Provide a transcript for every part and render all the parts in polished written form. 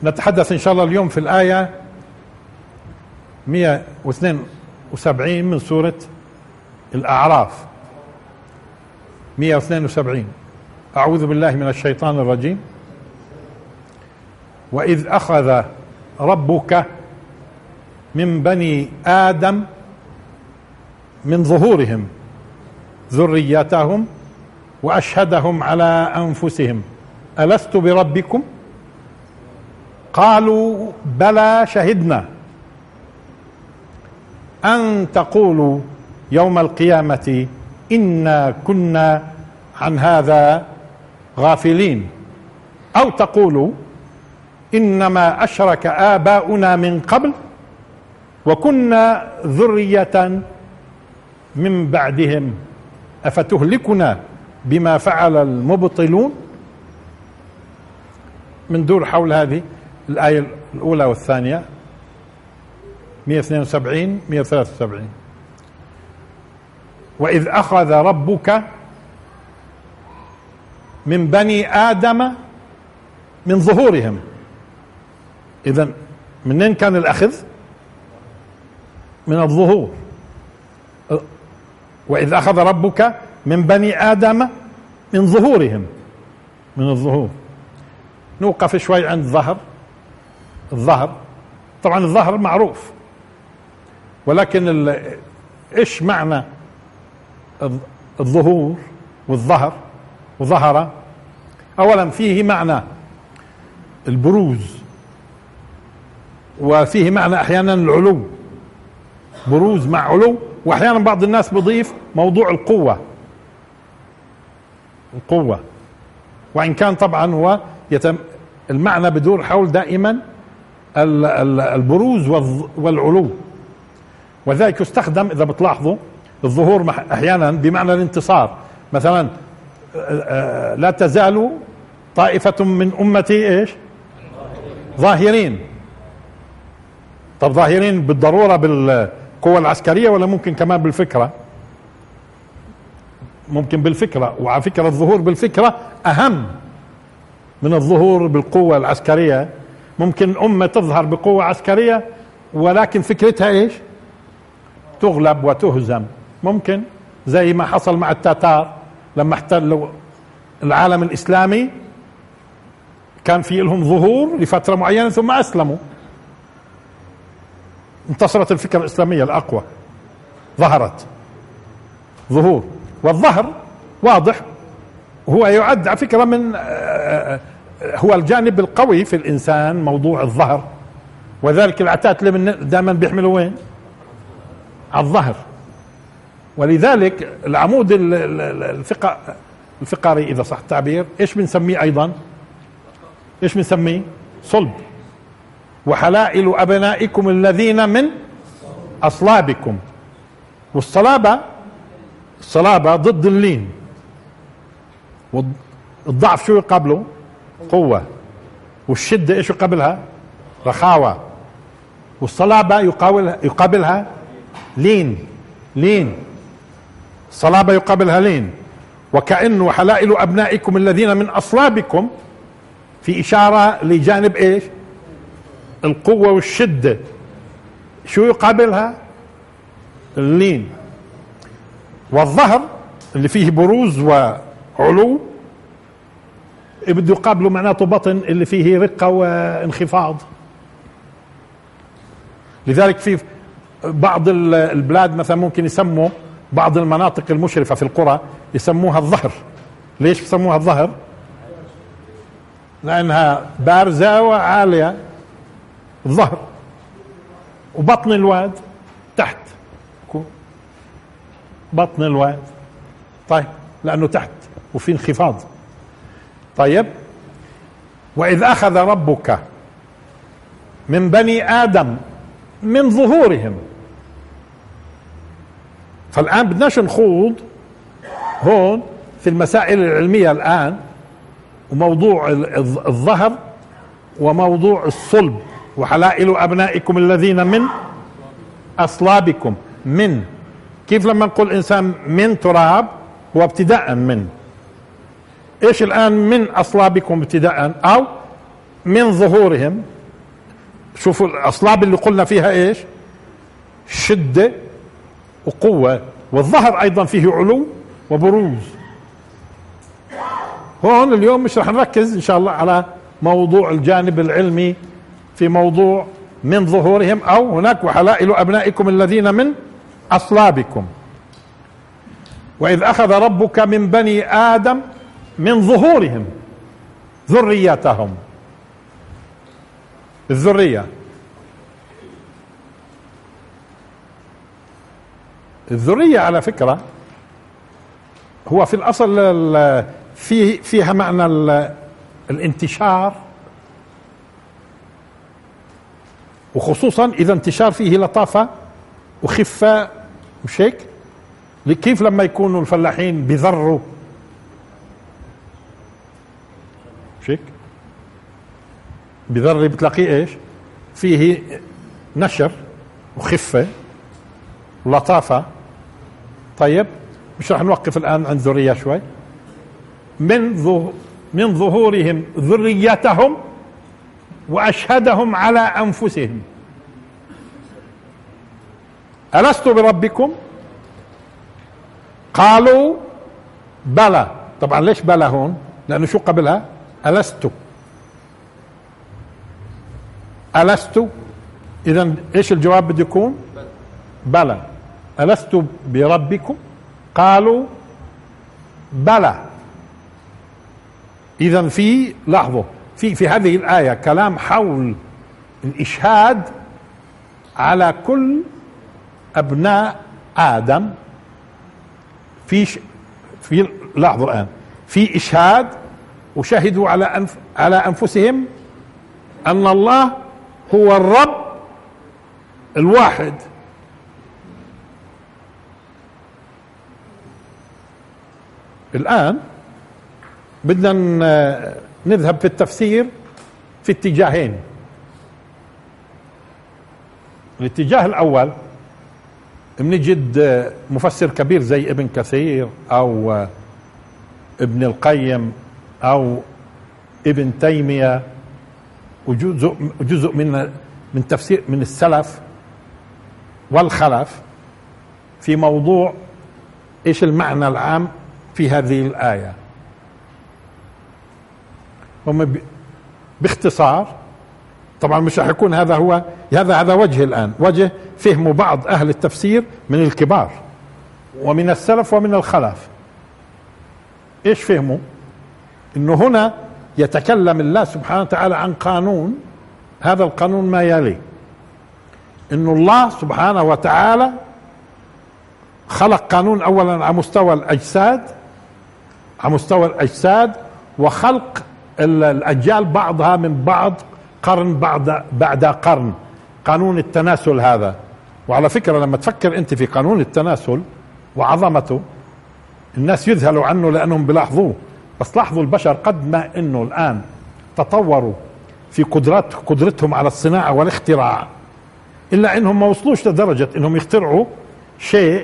نتحدث إن شاء الله اليوم في الآية 172 من سورة الأعراف. 172. أعوذ بالله من الشيطان الرجيم. وإذ أخذ ربك من بني آدم من ظهورهم ذريتهم وأشهدهم على أنفسهم ألست بربكم قالوا بلى شهدنا أن تقولوا يوم القيامة إنا كنا عن هذا غافلين أو تقولوا إنما أشرك آباؤنا من قبل وكنا ذرية من بعدهم أفتهلكنا بما فعل المبطلون. من دور حول هذه الآية الأولى والثانية 172 173. وإذ أخذ ربك من بني آدم من ظهورهم. إذن منين كان الأخذ؟ من الظهور. وإذ أخذ ربك من بني آدم من ظهورهم، من الظهور. نوقف شوي عند الظهر. طبعا الظهر معروف، ولكن إيش معنى الظهور والظهر وظهر؟ أولا فيه معنى البروز، وفيه معنى أحيانا العلو، بروز مع علو، وأحيانا بعض الناس بضيف موضوع القوة، وإن كان طبعا هو المعنى بدور حول دائما البروز والعلو. وذلك يستخدم إذا بتلاحظوا الظهور أحيانا بمعنى الانتصار. مثلا لا تزال طائفة من أمتي إيش؟ ظاهرين. طب ظاهرين بالضرورة بالقوة العسكرية ولا ممكن كمان بالفكرة؟ ممكن بالفكرة. وعلى فكرة الظهور بالفكرة أهم من الظهور بالقوة العسكرية. ممكن أمة تظهر بقوة عسكرية ولكن فكرتها إيش؟ تغلب وتهزم. ممكن زي ما حصل مع التتار لما احتلوا العالم الإسلامي، كان في لهم ظهور لفترة معينة ثم أسلموا، انتصرت الفكرة الإسلامية الأقوى، ظهرت ظهور. والظهر واضح هو يعد على فكرة من هو الجانب القوي في الإنسان، موضوع الظهر. وذلك العتاتلة دائما بيحملوا وين؟ على الظهر. ولذلك العمود الفقري إذا صح التعبير إيش بنسميه أيضا؟ إيش بنسميه؟ صلب. وحلائل أبنائكم الذين من أصلابكم. والصلابة ضد اللين، والضعف شو يقابله؟ قوة. والشدة إيش يقابلها؟ رخاوة. والصلابة يقابلها لين. الصلابة يقابلها لين. وكأنه حلائل أبنائكم الذين من أصلابكم في إشارة لجانب إيش؟ القوة والشدة. شو يقابلها؟ اللين. والظهر اللي فيه بروز وعلو بده يقابله معناته بطن اللي فيه رقة وانخفاض. لذلك في بعض البلاد مثلا ممكن يسموا بعض المناطق المشرفة في القرى يسموها الظهر. ليش بيسموها الظهر؟ لأنها بارزة وعالية، الظهر. وبطن الواد تحت، بطن الواد طيب لأنه تحت وفي انخفاض. طيب وإذ أخذ ربك من بني آدم من ظهورهم. فالآن بدناش نخوض هون في المسائل العلمية الآن، وموضوع الظهر وموضوع الصلب. وحلائل أبنائكم الذين من أصلابكم. من كيف لما نقول إنسان من تراب هو ابتداء من إيش الآن؟ من أصلابكم ابتداء، أو من ظهورهم شوفوا الأصلاب اللي قلنا فيها ايش؟ شدة وقوة، والظهر ايضا فيه علو وبروز. هون اليوم مش رح نركز ان شاء الله على موضوع الجانب العلمي في موضوع من ظهورهم، او هناك وحلائل ابنائكم الذين من اصلابكم، واذ اخذ ربك من بني ادم من ظهورهم ذريتهم. الذرية، الذرية على فكرة هو في الأصل فيها معنى الانتشار، وخصوصا إذا انتشار فيه لطافة وخفة، مش هيك؟ كيف لما يكونوا الفلاحين بذروا، مش هيك؟ بذر بتلاقيه ايش؟ فيه نشر وخفة ولطافة. طيب مش رح نوقف الآن عن ذرية شوي. من ظهورهم ذريتهم وأشهدهم على أنفسهم ألست بربكم؟ قالوا بلى. طبعا ليش بلى هون؟ لأنه شو قبلها؟ ألست. ألست، إذن إيش الجواب بده يكون؟ بلى. ألست بربكم؟ قالوا بلى. إذن في لاحظوا في هذه الآية كلام حول الإشهاد على كل أبناء آدم. في لاحظوا الآن في إشهاد، وشهدوا على أنفسهم أن الله هو الرب الواحد. الآن بدنا نذهب في التفسير في اتجاهين. الاتجاه الأول بنجد مفسر كبير زي ابن كثير أو ابن القيم أو ابن تيمية، وجزء من تفسير من السلف والخلف في موضوع ايش المعنى العام في هذه الآية. هم باختصار، طبعا مش رح يكون هذا وجه الآن، وجه فهم بعض أهل التفسير من الكبار ومن السلف ومن الخلف. ايش فهموا؟ انه هنا يتكلم الله سبحانه وتعالى عن قانون، هذا القانون ما يلي: انه الله سبحانه وتعالى خلق قانون اولا على مستوى الاجساد، وخلق الاجيال بعضها من بعض، قرن بعد قرن، قانون التناسل هذا. وعلى فكرة لما تفكر انت في قانون التناسل وعظمته، الناس يذهلوا عنه لانهم بيلاحظوه، بس لاحظوا البشر قد ما انه الان تطوروا في قدرتهم على الصناعة والاختراع، الا انهم ما وصلوش لدرجة انهم يخترعوا شيء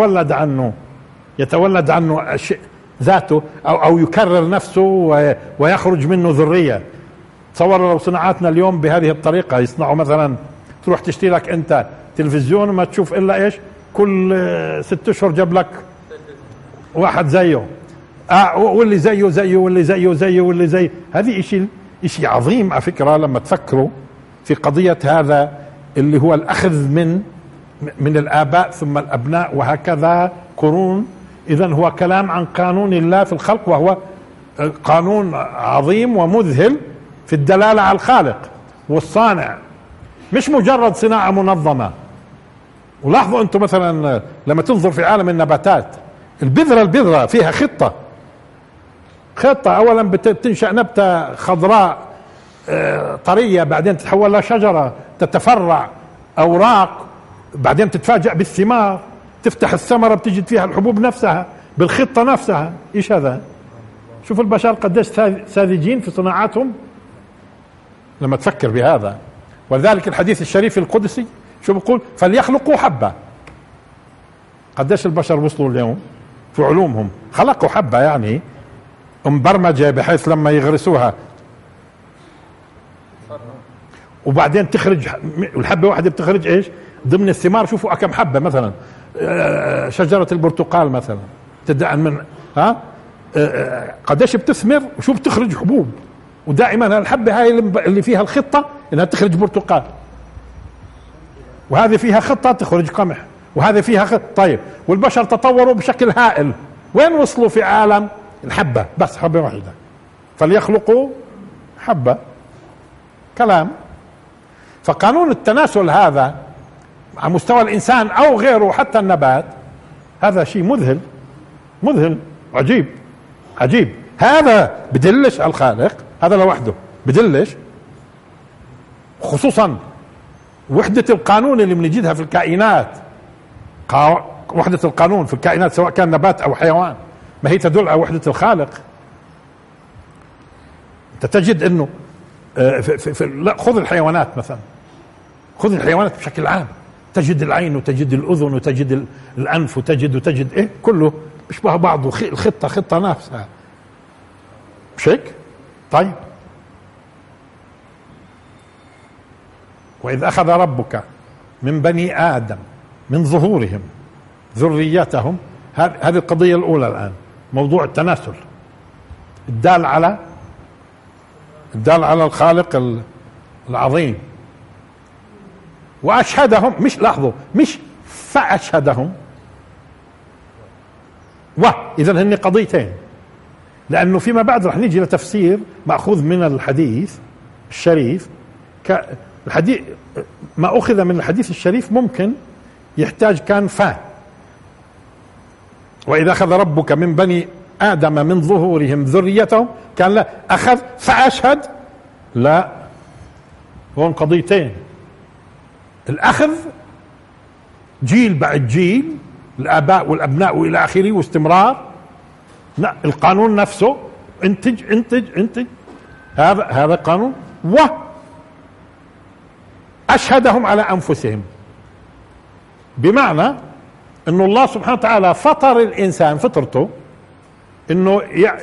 يتولد عنه شيء ذاته او يكرر نفسه ويخرج منه ذرية. تصور لو صناعاتنا اليوم بهذه الطريقة، يصنعوا مثلا تروح تشتري لك انت تلفزيون وما تشوف الا ايش؟ كل 6 اشهر جاب لك واحد زيه، واللي زيه واللي زيه واللي زيه. هذه اشي عظيم على فكرة لما تفكروا في قضية هذا اللي هو الأخذ من الآباء ثم الأبناء وهكذا قرون. إذن هو كلام عن قانون الله في الخلق، وهو قانون عظيم ومذهل في الدلالة على الخالق والصانع، مش مجرد صناعة منظمة. ولاحظوا أنتم مثلا لما تنظر في عالم النباتات، البذرة فيها خطة. أولا بتنشأ نبتة خضراء طرية، بعدين تتحول لشجرة تتفرع أوراق، بعدين تتفاجأ بالثمار، تفتح الثمرة بتجد فيها الحبوب نفسها بالخطة نفسها. إيش هذا؟ شوف البشر قديش ساذجين في صناعاتهم لما تفكر بهذا. ولذلك الحديث الشريف القدسي شو بيقول؟ فليخلقوا حبة. قديش البشر وصلوا اليوم في علومهم؟ خلقوا حبة يعني مبرمجة بحيث لما يغرسوها. وبعدين تخرج الحبة واحدة بتخرج ايش ضمن الثمار. شوفوا كم حبة مثلا شجرة البرتقال مثلا تبدأ من قديش بتثمر وشو بتخرج حبوب. ودائما الحبة هاي اللي فيها الخطة انها تخرج برتقال، وهذه فيها خطة تخرج قمح، وهذه فيها خطة. طيب والبشر تطوروا بشكل هائل، وين وصلوا في عالم الحبة؟ بس حبة واحدة، فليخلقوا حبة. كلام. فقانون التناسل هذا على مستوى الإنسان أو غيره حتى النبات، هذا شيء مذهل مذهل عجيب عجيب. هذا بدلش على الخالق، هذا لوحده بدلش. خصوصا وحدة القانون اللي بنجدها في الكائنات، وحدة القانون في الكائنات سواء كان نبات أو حيوان، ما هي تدل على وحدة الخالق. انت تجد انه لا خذ الحيوانات مثلا، خذ الحيوانات بشكل عام، تجد العين وتجد الأذن وتجد الأنف وتجد إيه كله بيشبه بعضه. الخطة خطة نفسها، مش هيك؟ طيب وإذ أخذ ربك من بني آدم من ظهورهم ذريتهم، هذه القضية الأولى الآن، موضوع التناسل الدال على الخالق العظيم. وأشهدهم، مش لاحظوا مش فأشهدهم، إذن هن قضيتين، لأنه فيما بعد رح نيجي لتفسير مأخوذ من الحديث الشريف. الحديث ما أخذ من الحديث الشريف ممكن يحتاج كان وإذا أخذ ربك من بني آدم من ظهورهم ذريتهم، كان لا أخذ فأشهد، لا هون قضيتين. الأخذ جيل بعد جيل، الآباء والأبناء وإلى آخره واستمرار. لا القانون نفسه انتج هذا قانون. وأشهدهم على أنفسهم، بمعنى أنه الله سبحانه وتعالى فطر الإنسان فطرته أنه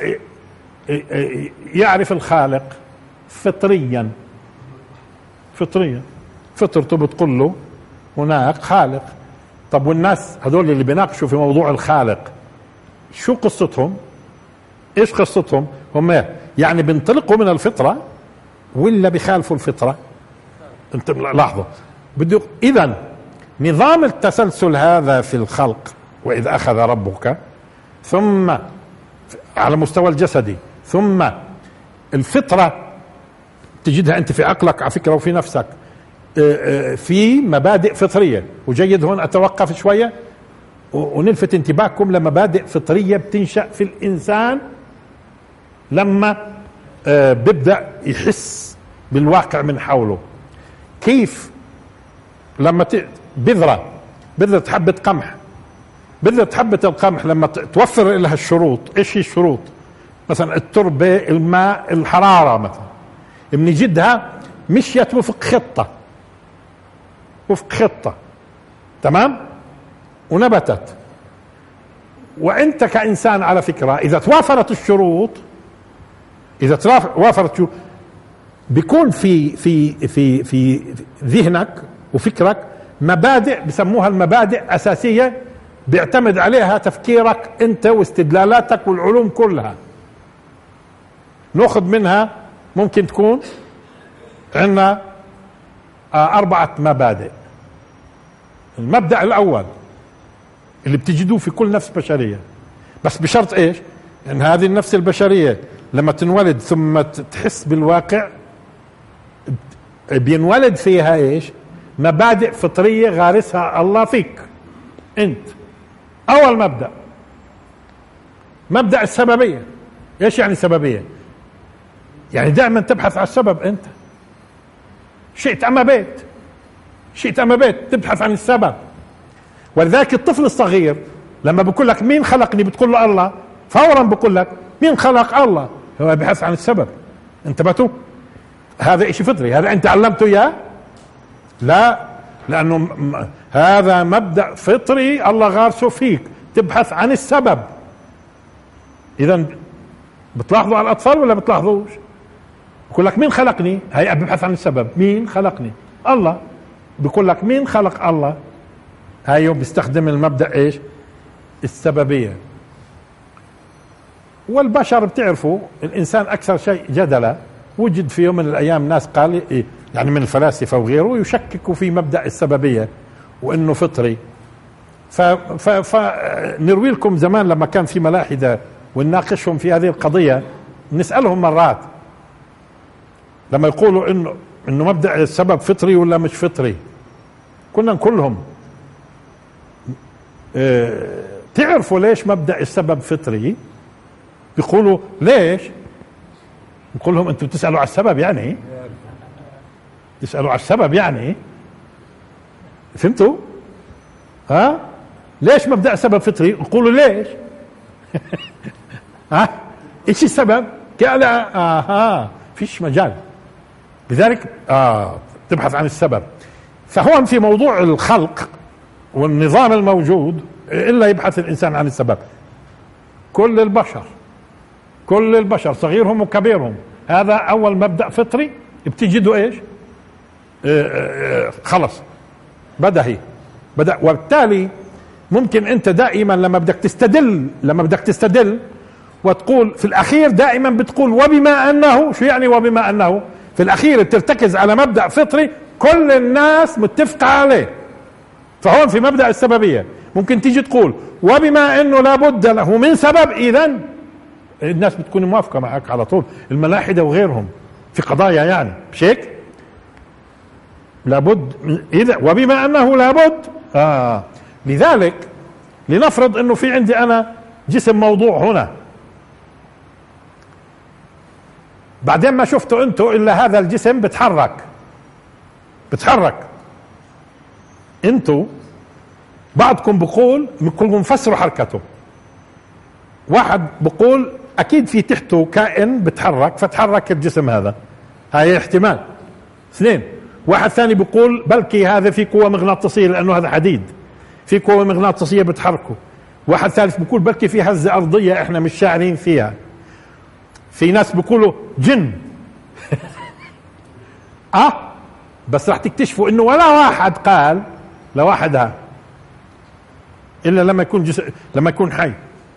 يعرف الخالق فطريا. فطرته بتقول له هناك خالق. طب والناس هذول اللي بيناقشوا في موضوع الخالق شو قصتهم؟ ايش قصتهم؟ هم يعني بينطلقوا من الفطرة ولا بيخالفوا الفطرة؟ انت لاحظوا بده. اذا نظام التسلسل هذا في الخلق، وإذ أخذ ربك، ثم على مستوى الجسدي، ثم الفطرة تجدها انت في عقلك على فكرة وفي نفسك في مبادئ فطرية. وجيد هون أتوقف شوية ونلفت انتباهكم لمبادئ فطرية بتنشأ في الإنسان لما بيبدأ يحس بالواقع من حوله. كيف لما بذرة حبة قمح، بذرة حبة القمح لما توفر لها الشروط، ايش هي الشروط؟ مثلا التربة، الماء، الحرارة مثلا، بنجدها مشيت وفق خطة تمام ونبتت. وانت كإنسان على فكرة اذا توافرت الشروط، بيكون في ذهنك وفكرك مبادئ بسموها المبادئ أساسية بيعتمد عليها تفكيرك انت واستدلالاتك والعلوم كلها. ناخذ منها ممكن تكون عندنا 4 مبادئ. المبدأ الأول اللي بتجدوه في كل نفس بشرية، بس بشرط ايش؟ ان هذه النفس البشرية لما تنولد ثم تحس بالواقع بينولد فيها ايش؟ مبادئ فطرية غارسها الله فيك انت. اول مبدأ السببية. ايش يعني سببية؟ يعني دائما تبحث عن السبب. انت شئت ام ابيت تبحث عن السبب. ولذلك الطفل الصغير لما بقول لك مين خلقني بتقول له الله، فورا بقول لك مين خلق الله، هو بحث عن السبب. انتبهتوا؟ هذا اشي فطري. هذا انت علمته اياه؟ لا، لانه هذا مبدأ فطري الله غارسه فيك، تبحث عن السبب. اذا بتلاحظوا على الاطفال ولا بتلاحظوش؟ بقول لك مين خلقني؟ هي ببحث عن السبب. مين خلقني؟ الله. بقول لك مين خلق الله؟ هاي بيستخدم المبدأ ايش؟ السببية. والبشر بتعرفوا الانسان اكثر شيء جدلا. وجد في يوم من الايام ناس قال إيه يعني من الفلاسفة وغيره يشككوا في مبدأ السببية وانه فطري. فنروي لكم زمان لما كان في ملاحدة ونناقشهم في هذه القضية، نسألهم مرات لما يقولوا انه مبدأ السبب فطري ولا مش فطري، كنا نقول لهم تعرفوا ليش مبدأ السبب فطري؟ بيقولوا ليش؟ نقول لهم انتم تسألوا على السبب يعني؟ تسألوا على السبب يعني؟ فهمتوا؟ ها؟ ليش مبدأ السبب فطري؟ نقولوا ليش؟ ها؟ ايش السبب؟ قال فيش مجال. لذلك تبحث عن السبب. فهون في موضوع الخلق والنظام الموجود إلا يبحث الإنسان عن السبب. كل البشر صغيرهم وكبيرهم، هذا أول مبدأ فطري بتجده إيش؟ خلص بدأ. وبالتالي ممكن أنت دائما لما بدك تستدل وتقول في الأخير دائما بتقول وبما أنه، شو يعني وبما أنه؟ في الأخير بترتكز على مبدأ فطري كل الناس متفقة عليه. فهون في مبدأ السببية ممكن تيجي تقول وبما أنه لابد له من سبب، إذن الناس بتكون موافقة معك على طول، الملاحدة وغيرهم في قضايا يعني مش هيك؟ لابد إذا وبما أنه لابد لذلك لنفرض أنه في عندي أنا جسم موضوع هنا، بعدين ما شفتوا انتوا الا هذا الجسم بتحرك انتوا بعضكم بقول كلكم فسروا حركته. واحد بقول اكيد في تحته كائن بتحرك فتحرك الجسم هذا، هاي احتمال. اثنين، واحد ثاني بقول بلكي هذا في قوة مغناطيسية لانه هذا حديد، في قوة مغناطيسية بتحركه. واحد ثالث بقول بلكي في هزة ارضية احنا مش شاعرين فيها. في ناس بيقولوا جن. بس راح تكتشفوا انه ولا واحد قال لواحدها الا لما يكون حي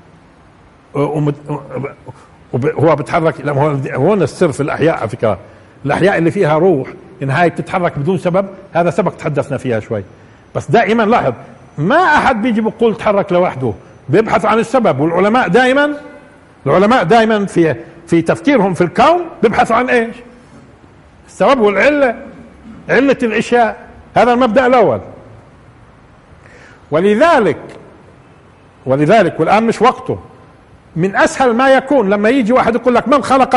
وهو بتحرك. هون السر في الاحياء على فكره، الاحياء اللي فيها روح ان هاي بتتحرك بدون سبب، هذا سبق تحدثنا فيها شوي. بس دائما لاحظ ما احد بيجي بيقول تحرك لوحده، بيبحث عن السبب. والعلماء دائما في تفكيرهم في الكون بيبحثوا عن ايش؟ السبب والعلة، علة الاشياء. هذا المبدأ الاول. ولذلك والان مش وقته، من اسهل ما يكون لما يجي واحد يقول لك من خلق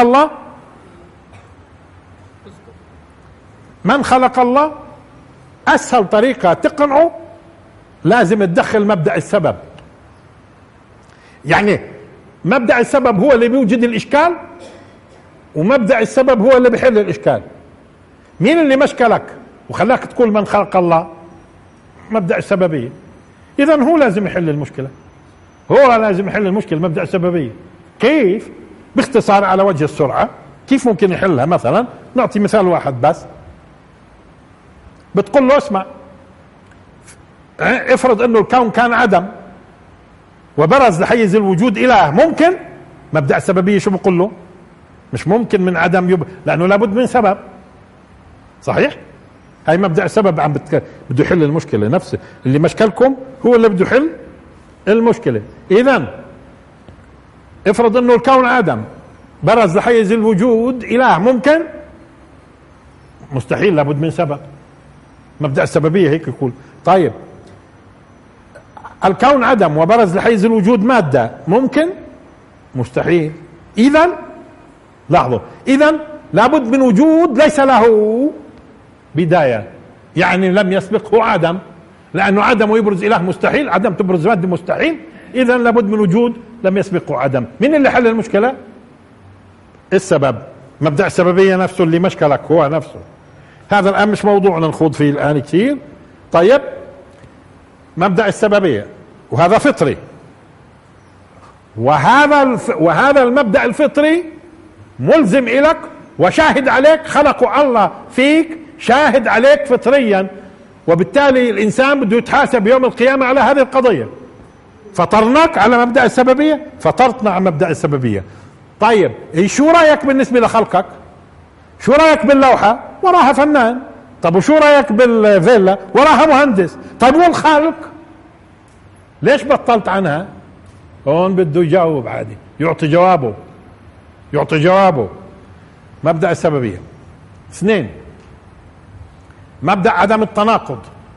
الله، اسهل طريقة تقنعه لازم تدخل مبدأ السبب. يعني مبدأ السبب هو اللي بيوجد الإشكال، ومبدأ السبب هو اللي بيحل الإشكال. مين اللي مشكلك وخلاك تقول من خلق الله؟ مبدأ السببية. إذن هو لازم يحل المشكلة، مبدأ السببية. كيف؟ باختصار على وجه السرعة كيف ممكن يحلها؟ مثلا نعطي مثال واحد بس. بتقول له اسمع، افرض انه الكون كان عدم وبرز لحيز الوجود إله، ممكن؟ مبدأ السببية شو بقول له؟ مش ممكن من عدم لأنه لابد من سبب. صحيح؟ هاي مبدأ السبب بده يحل المشكلة نفسه، اللي مشكلكم هو اللي بده يحل المشكلة. إذن افرض انه الكون عدم برز لحيز الوجود إله، ممكن؟ مستحيل، لابد من سبب. مبدأ السببية هيك يقول. طيب الكون عدم وبرز لحيز الوجود مادة، ممكن؟ مستحيل. إذن لاحظوا، إذن لابد من وجود ليس له بداية، يعني لم يسبقه عدم، لأنه عدم ويبرز إله مستحيل، عدم تبرز مادة مستحيل. إذن لابد من وجود لم يسبقه عدم. من اللي حل المشكلة؟ السبب. مبدأ السببية نفسه اللي مشكلك هو نفسه. هذا الآن مش موضوعنا نخوض فيه الآن كثير. طيب مبدأ السببية، وهذا فطري، وهذا المبدأ الفطري ملزم إلك وشاهد عليك، خلقوا الله فيك شاهد عليك فطريا، وبالتالي الإنسان بده يتحاسب يوم القيامة على هذه القضية. فطرناك على مبدأ السببية، فطرتنا على مبدأ السببية. طيب شو رأيك بالنسبة لخلقك؟ شو رأيك باللوحة؟ وراها فنان. طب وشو رأيك بالفيلا؟ وراها مهندس. طيب والخالق؟ ليش بطلت عنها؟ هون بده يجاوب عادي، يعطي جوابه. مبدأ السببية. 2، مبدأ عدم التناقض.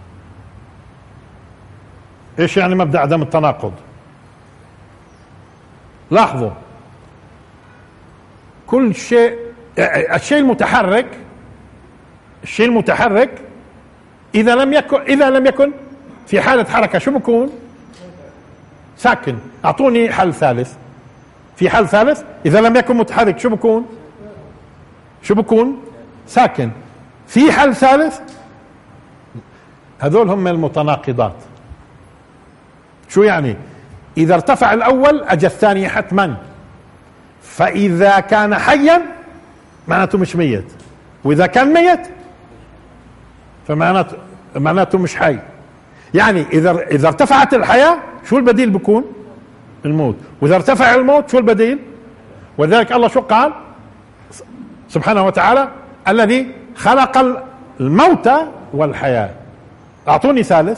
ايش يعني مبدأ عدم التناقض؟ لاحظوا، كل شيء، الشيء المتحرك اذا لم يكن في حالة حركة شو بكون؟ ساكن. اعطوني حل ثالث. في حل ثالث، اذا لم يكن متحرك شو بكون؟ ساكن. في حل ثالث، هذول هم المتناقضات. شو يعني؟ اذا ارتفع الاول اجى الثاني حتما، فاذا كان حيا معناته مش ميت، واذا كان ميت فمعناته مش حي. يعني اذا ارتفعت الحياة شو البديل بكون؟ الموت. واذا ارتفع الموت شو البديل؟ ولذلك الله شو قال سبحانه وتعالى؟ الذي خلق الموت والحياة. اعطوني ثالث.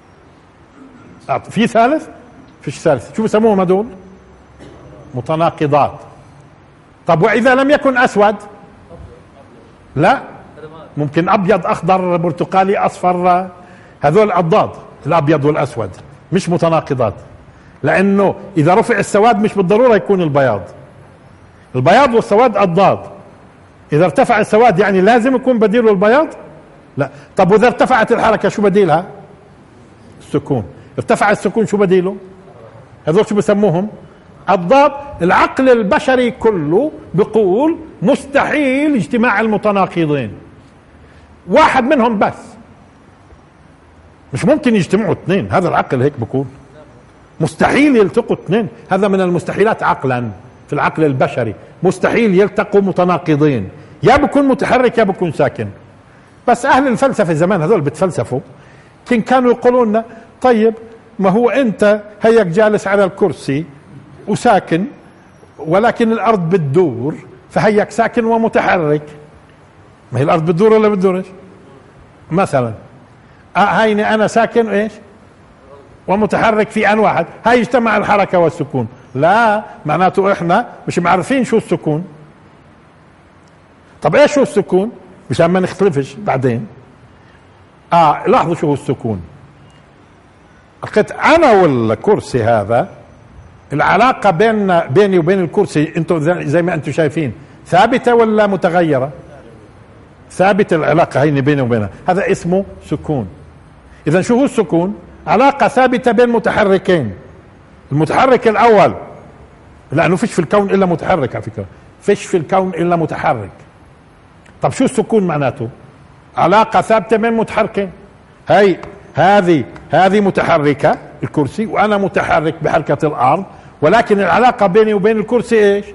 في ثالث؟ فيش ثالث. شو بسموهم هذول؟ متناقضات. طب واذا لم يكن اسود؟ لا، ممكن ابيض، اخضر، برتقالي، اصفر. هذول اضداد، الابيض والاسود مش متناقضات، لانه اذا رفع السواد مش بالضرورة يكون البياض والسواد اضداد. اذا ارتفع السواد يعني لازم يكون بديله البياض؟ لا. طب واذا ارتفعت الحركة شو بديلها؟ السكون. ارتفع السكون شو بديله؟ هذول شو بسموهم؟ اضداد. العقل البشري كله بيقول مستحيل اجتماع المتناقضين، واحد منهم بس، مش ممكن يجتمعوا اثنين. هذا العقل هيك بيقول مستحيل يلتقوا اثنين. هذا من المستحيلات عقلا في العقل البشري، مستحيل يلتقوا متناقضين، يا بكون متحرك يا بكون ساكن. بس اهل الفلسفه زمان هذول بتفلسفوا كانوا يقولون لنا طيب ما هو انت هيك جالس على الكرسي وساكن، ولكن الارض بتدور، فهيك ساكن ومتحرك. ما هي الارض بتدور ولا بتدورش؟ مثلا هيني انا ساكن ايش ومتحرك في ان واحد، هاي اجتمع الحركة والسكون. لا، معناته احنا مش معرفين شو السكون. طب ايش هو السكون مشان ما نختلفش بعدين؟ لاحظوا شو هو السكون. لقيت انا والكرسي هذا، العلاقة بيني وبين الكرسي انتم زي ما انتم شايفين ثابتة ولا متغيرة؟ ثابتة العلاقة هيني بيني وبينها، هذا اسمه سكون. اذا شو هو السكون؟ علاقة ثابتة بين متحركين. المتحرك الاول، لانه فيش في الكون الا متحرك، على فكرة فيش في الكون الا متحرك. طب شو السكون معناته؟ علاقة ثابتة بين متحركين. هذه متحركة الكرسي، وانا متحرك بحركة الارض، ولكن العلاقة بيني وبين الكرسي ايش؟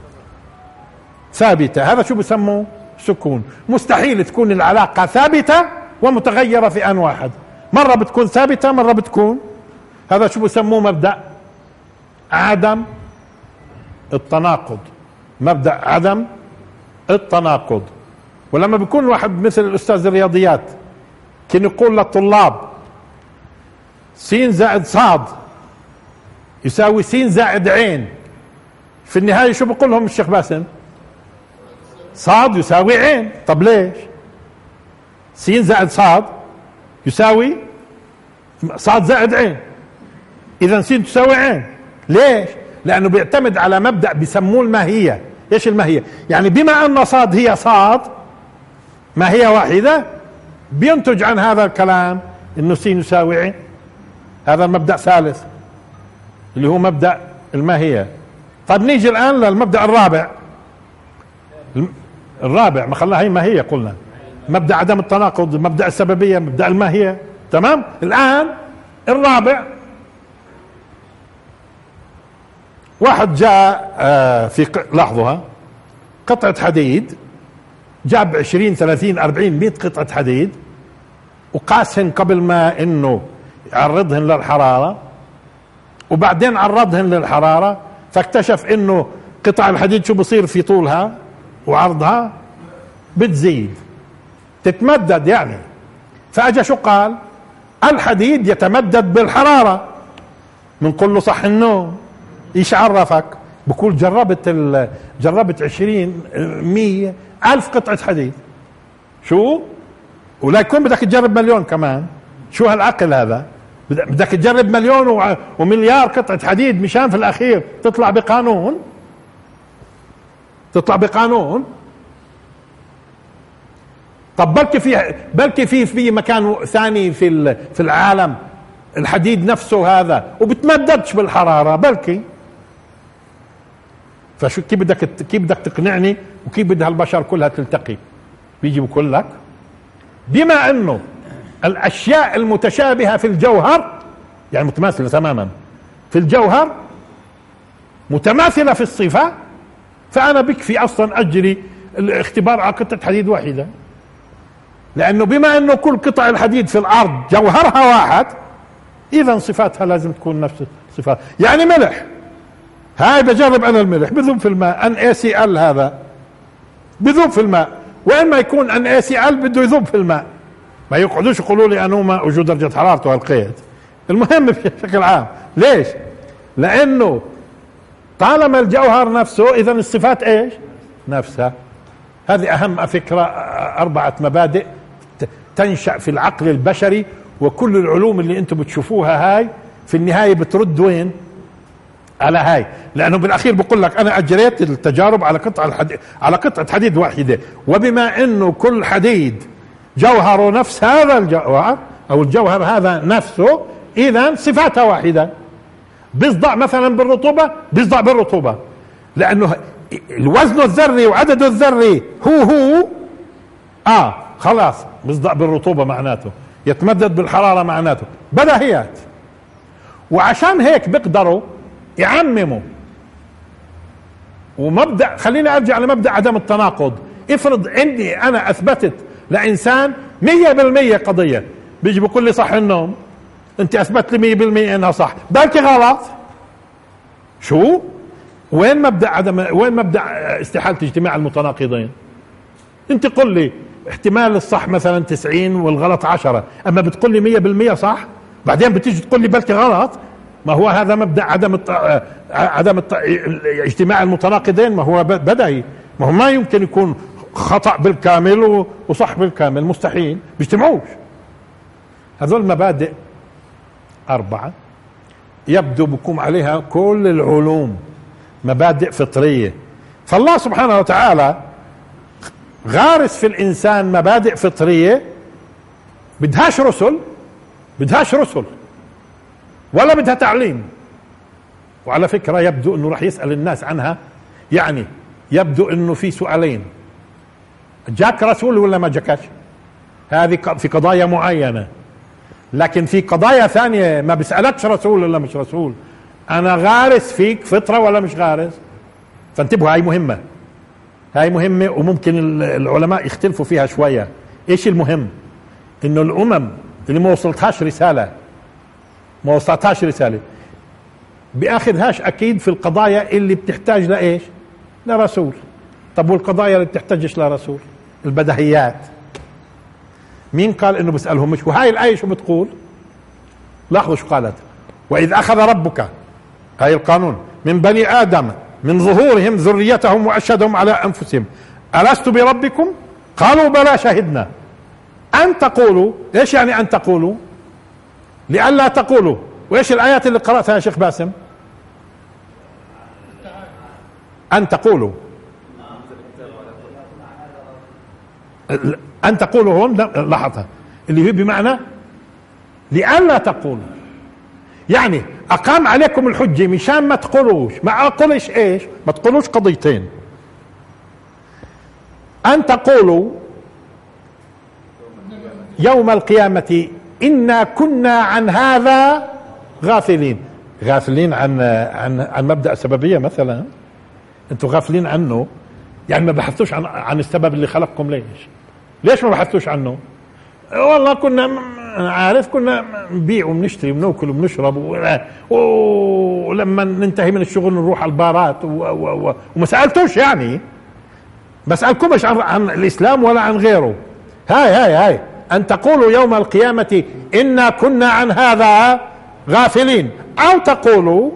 ثابتة. هذا شو بسموه؟ سكون. مستحيل تكون العلاقة ثابتة ومتغيرة في آن واحد، مرة بتكون ثابتة مرة بتكون. هذا شو بسموه؟ مبدأ عدم التناقض. مبدأ عدم التناقض. ولما بيكون واحد مثل الأستاذ الرياضيات كان يقول للطلاب س زائد صاد يساوي س زائد عين، في النهاية شو بقول لهم الشيخ باسم؟ صاد يساوي عين. طب ليش؟ س زائد صاد يساوي صاد زائد عين، اذا س تساوي عين. ليش؟ لانه بيعتمد على مبدأ بيسموه الماهية. ايش الماهية؟ يعني بما ان صاد هي صاد ماهية واحدة، بينتج عن هذا الكلام انه س يساوي عين. هذا المبدأ ثالث اللي هو مبدأ الماهية. طب نيجي الان للمبدأ الرابع، ما خلنا هي ماهية، قلنا مبدأ عدم التناقض، مبدأ السببية، مبدأ الماهية. تمام. الآن الرابع، واحد جاء لاحظوها، قطعة حديد جاب 20 30 40 100 قطعة حديد وقاسهن قبل ما انه يعرضهن للحرارة، وبعدين عرضهن للحرارة فاكتشف انه قطع الحديد شو بصير في طولها وعرضها، بتزيد تتمدد يعني. فاجا شو قال؟ الحديد يتمدد بالحرارة. بنقول له صح النوم، ايش عرفك؟ بقول جربت 20 100 ألف قطعة حديد. شو؟ ولا يكون بدك تجرب مليون كمان. شو هالعقل هذا؟ بدك تجرب مليون ومليار قطعة حديد مشان في الأخير تطلع بقانون. طب بلكي في مكان ثاني في العالم الحديد نفسه هذا وبتمددش بالحرارة بلكي. فشو كيف بدك تقنعني وكيف بدها البشر كلها تلتقي؟ بيجي بقول لك بما انه الاشياء المتشابهة في الجوهر يعني متماثلة تماما في الجوهر متماثلة في الصفة، فانا بكفي اصلا اجري الاختبار على قطعة حديد واحدة، لانه بما انه كل قطع الحديد في الارض جوهرها واحد اذا صفاتها لازم تكون نفس الصفات. يعني ملح، هاي بجرب انا الملح بذوب في الماء، NaCl هذا بذوب في الماء، وين ما يكون NaCl بده يذوب في الماء، ما يقعدوش يقولوا لي انه ما وجود درجة حرارته هالقيد. المهم بشكل عام ليش؟ لانه طالما الجوهر نفسه اذا الصفات ايش؟ نفسها. هذه اهم فكرة، 4 مبادئ تنشأ في العقل البشري، وكل العلوم اللي انتم بتشوفوها هاي في النهاية بترد وين؟ على هاي. لانه بالاخير بقول لك انا اجريت التجارب على قطعة حديد واحدة، وبما انه كل حديد جوهره نفس هذا الجوهر او الجوهر هذا نفسه اذا صفاتها واحدة. بيصدع مثلا بالرطوبة لانه الوزن الذري وعدده الذري هو خلاص بيصدع بالرطوبة، معناته يتمدد بالحرارة، معناته بديهيات. وعشان هيك بيقدروا يعمموا. ومبدأ، خليني ارجع لمبدأ عدم التناقض. افرض عندي انا اثبتت لانسان 100% قضية، بيجي بيقول لي صح النوم، انت اثبت لي 100% انها صح، بلكي غلط. شو؟ وين مبدأ استحالة اجتماع المتناقضين؟ انت قل لي احتمال الصح مثلا 90 والغلط 10، اما بتقول لي 100% صح بعدين بتيجي تقول لي بلكي غلط. ما هو هذا مبدأ عدم اجتماع المتناقضين، ما هو بديهي، ما هو ما يمكن يكون خطأ بالكامل وصح بالكامل، مستحيل بيجتمعوش. هذول مبادئ 4 يبدو بكم عليها كل العلوم، مبادئ فطرية. فالله سبحانه وتعالى غارس في الإنسان مبادئ فطرية بدهاش رسل ولا بدها تعليم. وعلى فكرة يبدو انه راح يسأل الناس عنها، يعني يبدو انه في سؤالين: جاك رسول ولا ما جاكش؟ هذه في قضايا معينة، لكن في قضايا ثانية ما بيسألكش رسول ولا مش رسول، انا غارس فيك فطرة ولا مش غارس. فانتبهوا، هاي مهمة وممكن العلماء يختلفوا فيها شوية. ايش المهم؟ انه الامم اللي ما وصلتهاش رسالة بأخذهاش أكيد في القضايا اللي بتحتاج لإيش؟ لرسول. طب والقضايا اللي بتحتاجش لرسول، البديهيات، مين قال إنه بسألهم؟ مش وهاي الآية شو بتقول؟ لاحظوا شو قالت: وإذ أخذ ربك، هاي القانون، من بني آدم من ظهورهم ذريتهم وأشهدهم على أنفسهم ألست بربكم؟ قالوا بلى شهدنا أن تقولوا. إيش يعني أن تقولوا؟ لئلا تقولوا. وإيش الآيات اللي قرأتها يا شيخ باسم؟ أن تقولوا، أن تقولوا هون لاحظها، اللي هي بمعنى لئلا تقولوا، يعني أقام عليكم الحجة مشان ما تقولوش. ما أقولش إيش؟ ما تقولوش قضيتين. أن تقولوا يوم القيامة إنا كنا عن هذا غافلين عن مبدأ السببية مثلا. انتوا غافلين عنه يعني ما بحثتوش عن السبب اللي خلقكم. ليش ما بحثتوش عنه؟ والله كنا عارف كنا نبيع وبنشتري وبناكل وبنشرب ولما ننتهي من الشغل نروح على البارات وما سألتوش، يعني ما سألكمش عن الإسلام ولا عن غيره. هاي أن تقولوا يوم القيامة إنا كنا عن هذا غافلين، أو تقولوا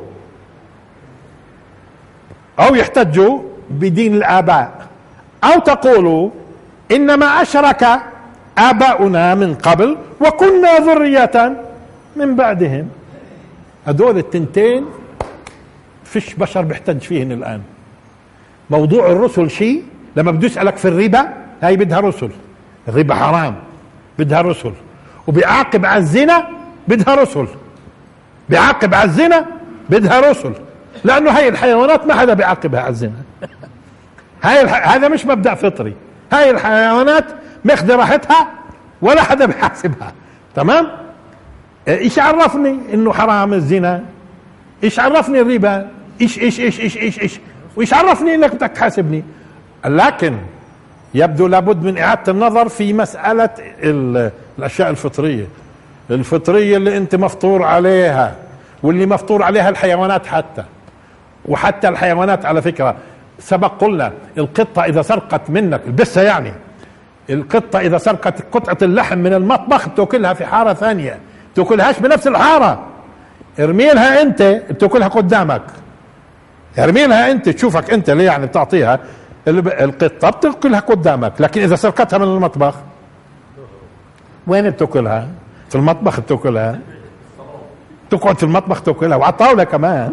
أو يحتجوا بدين الآباء، أو تقولوا إنما أشرك آباؤنا من قبل وكنا ذرية من بعدهم. هدول التنتين فيش بشر بيحتج فيهن الآن. موضوع الرسل شيء، لما بده يسألك في الربا هاي بدها رسل، الربا حرام بدها رسل، وبيعاقب على الزنا بدها رسل، بيعاقب على الزنا بدها رسل، لأنه هاي الحيوانات ما حدا بيعاقبها على الزنا. هذا مش مبدأ فطري، هاي الحيوانات ماخذة راحتها ولا حدا بيحاسبها. تمام؟ ايش عرفني انه حرام الزنا؟ ايش عرفني الربا؟ ايش وايش عرفني انك بدك تحاسبني؟ لكن يبدو لابد من اعادة النظر في مسألة الاشياء الفطرية اللي انت مفطور عليها، واللي مفطور عليها الحيوانات حتى. وحتى الحيوانات على فكرة سبق قلنا القطة اذا سرقت منك البسة، يعني القطة اذا سرقت قطعة اللحم من المطبخ بتاكلها في حارة ثانية، بتاكلهاش بنفس الحارة، ارميلها انت بتاكلها قدامك، ارميلها انت تشوفك انت ليه يعني بتعطيها. القطة بتاكلها قدامك، لكن اذا سرقتها من المطبخ وين بتاكلها؟ في المطبخ بتاكلها، تقعد في المطبخ تاكلها وعلى الطاولة كمان.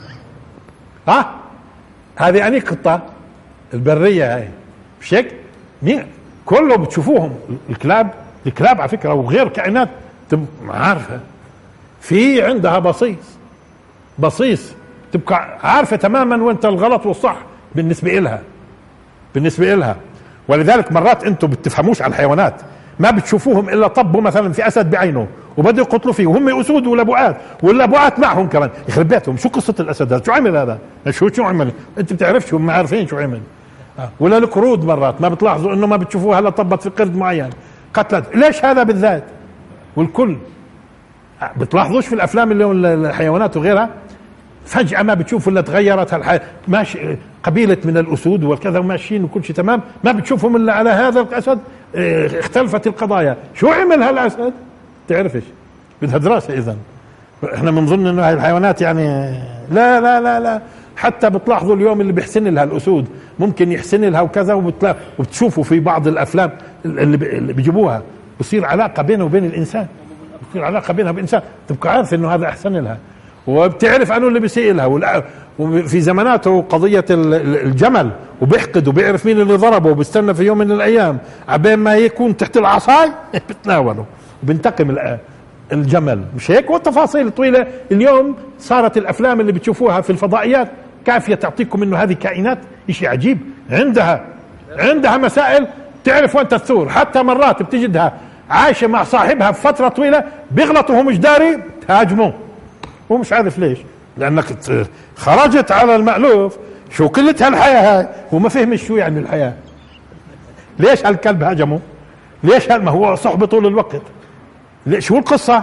هذه أني قطة البرية هاي، مش هيك؟ مين كله بتشوفوهم الكلاب على فكرة وغير كائنات عارفة في عندها بصيص تبقى عارفة تماما وانت الغلط والصح بالنسبة إلها. ولذلك مرات انتم بتفهموش على الحيوانات، ما بتشوفوهم الا طبوا مثلا في اسد بعينه وبدوا يقتلوا فيه وهم اسود ولبؤات، واللبؤات معهم كمان. يخرب بيتهم، شو قصة الاسد هذا؟ شو عمل هذا؟ شو عمل؟ انت بتعرفش، هم عارفين شو عمل. ولا القرود مرات ما بتلاحظوا انه ما بتشوفوها الا طبت في قرد معين قتلت. ليش هذا بالذات؟ والكل بتلاحظوش في الافلام اليوم الحيوانات وغيرها فجأة ما بتشوفوا الا تغيرت الحياة، ماشي قبيلة من الاسود والكذا وماشيين وكل شيء تمام، ما بتشوفهم الا على هذا الاسد. اختلفت القضايا، شو عمل هالاسد؟ تعرفش، بدها دراسة. اذا احنا بنظن انه هاي الحيوانات يعني لا لا لا لا، حتى بتلاحظوا اليوم اللي بيحسن لها الاسود ممكن يحسن لها وكذا، وبتشوفوا في بعض الافلام اللي بيجيبوها بصير علاقة بينه وبين الانسان، بصير علاقة بينها وبين تبقى عارف انه هذا احسن لها، وبتعرف انه اللي بيسيء لها. وفي زماناته قضية الجمل، وبيحقد وبيعرف مين اللي ضربه، وبيستنى في يوم من الايام عبين ما يكون تحت العصاي بتناوله وبنتقم الجمل، مش هيك؟ والتفاصيل طويلة. اليوم صارت الافلام اللي بتشوفوها في الفضائيات كافية تعطيكم انه هذه كائنات شيء عجيب، عندها مسائل تعرف وين تثور. حتى مرات بتجدها عايشة مع صاحبها بفترة طويلة، بيغلط وهو مش داري تهاجمه هو مش عارف ليش، لانك خرجت على المألوف. شو كلتها الحياة هاي؟ هو ما فهمش شو يعني الحياة. ليش هالكلب هاجمه؟ ليش ما هو صحبه طول الوقت؟ شو القصة؟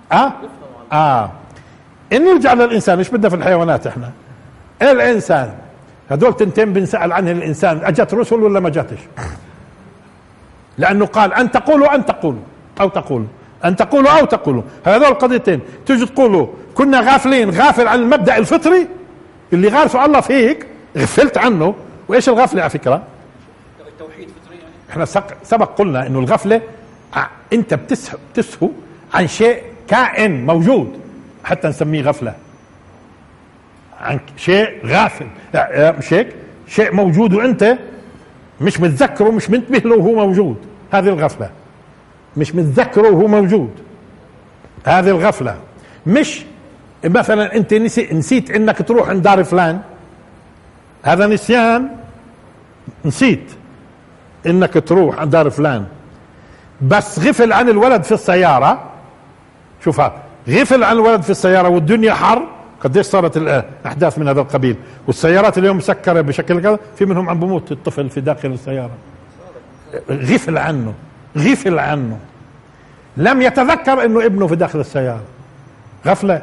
إن نرجع للإنسان، إيش بدنا في الحيوانات إحنا؟ الإنسان هدول تنتين بنسأل عنه الإنسان، أجت رسل ولا ما جاتش؟ لأنه قال أن تقولوا أو تقولوا هذول القضيتين. تيجي تقولوا كنا غافلين، غافل عن المبدأ الفطري اللي غارسه الله فيك، غفلت عنه. وإيش الغفلة على فكرة؟ التوحيد فطري يعني. احنا سبق قلنا انه الغفلة انت بتسهو عن شيء كائن موجود حتى نسميه غفلة، عن شيء غافل، مش هيك؟ شيء موجود وانت مش متذكره، مش منتبه له وهو موجود، هذه الغفلة. مش متذكره وهو موجود، هذه الغفلة. مش مثلا انت نسيت انك تروح عند دار فلان، هذا نسيان، نسيت انك تروح عند دار فلان، بس غفل عن الولد في السيارة. شوفها، غفل عن الولد في السيارة والدنيا حر قديش صارت الاحداث من هذا القبيل، والسيارات اليوم مسكره بشكل كذا، في منهم عم بموت الطفل في داخل السياره، غفل عنه، غفل عنه، لم يتذكر انه ابنه في داخل السياره، غفله.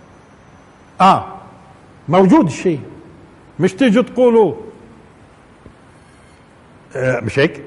موجود الشيء، مش تيجوا تقولوا مش هيك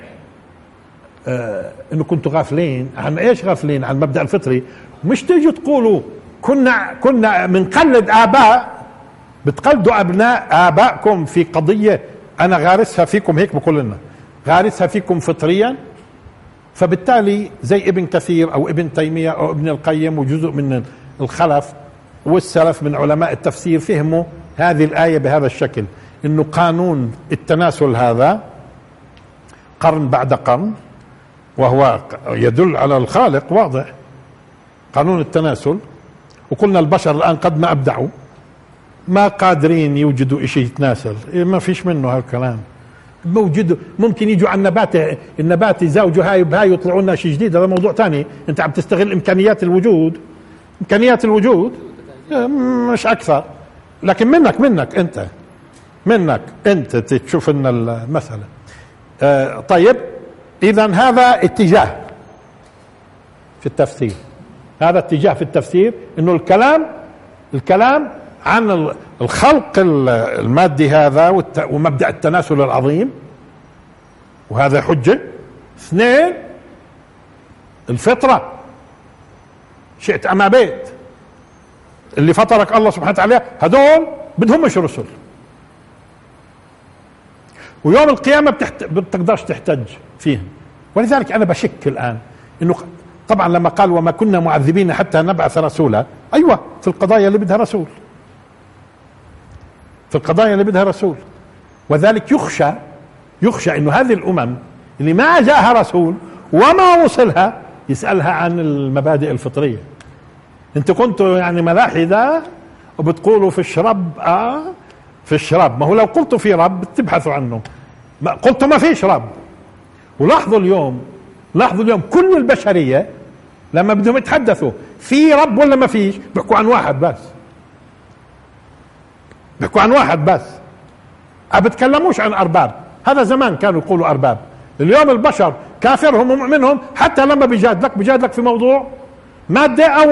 انه كنتوا غافلين عن ايش؟ غافلين عن المبدأ الفطري. مش تيجوا تقولوا كنا بنقلد اباء، بتقلدوا ابناء ابائكم في قضيه انا غارسها فيكم، هيك بقول لنا غارسها فيكم فطريا. فبالتالي زي ابن كثير او ابن تيميه او ابن القيم وجزء من الخلف والسلف من علماء التفسير فهموا هذه الآية بهذا الشكل، انه قانون التناسل هذا قرن بعد قرن، وهو يدل على الخالق واضح، قانون التناسل. وقلنا البشر الآن قد ما أبدعوا ما قادرين يوجدوا شيء يتناسل، ما فيش منه هالكلام موجود. ممكن يجوا على النبات يزوجوا هاي بهاي يطلعوا لنا شيء جديد، هذا موضوع ثاني. انت عم تستغل امكانيات الوجود، امكانيات الوجود مش اكثر. لكن منك انت تشوف ان المسألة. طيب اذا هذا اتجاه في التفسير، هذا اتجاه في التفسير، انه الكلام عن الخلق المادي هذا ومبدأ التناسل العظيم، وهذا حجة. اثنين، الفطرة، شئت أم أبيت، اللي فطرك الله سبحانه وتعالى هدول بدهمش رسل، ويوم القيامة بتقدرش تحتج فيهم. ولذلك أنا بشك الآن إنه طبعا لما قال وما كنا معذبين حتى نبعث رسولا، أيوة في القضايا اللي بدها رسول، في القضايا اللي بدها رسول. وذلك يخشى إنه هذه الأمم اللي ما جاءها رسول وما وصلها يسألها عن المبادئ الفطرية. انتوا كنتوا يعني ملاحدة وبتقولوا في الشرب في الشراب، ما هو لو قلتوا في رب تبحثوا عنه، قلتوا ما فيش رب. ولاحظوا اليوم كل البشرية لما بدهم يتحدثوا في رب ولا ما فيش بيحكوا عن واحد بس، بيحكوا عن واحد بس، ما بتكلموش عن أرباب. هذا زمان كانوا يقولوا أرباب، اليوم البشر كافرهم ومؤمنهم حتى لما بيجادلك في موضوع مادة أو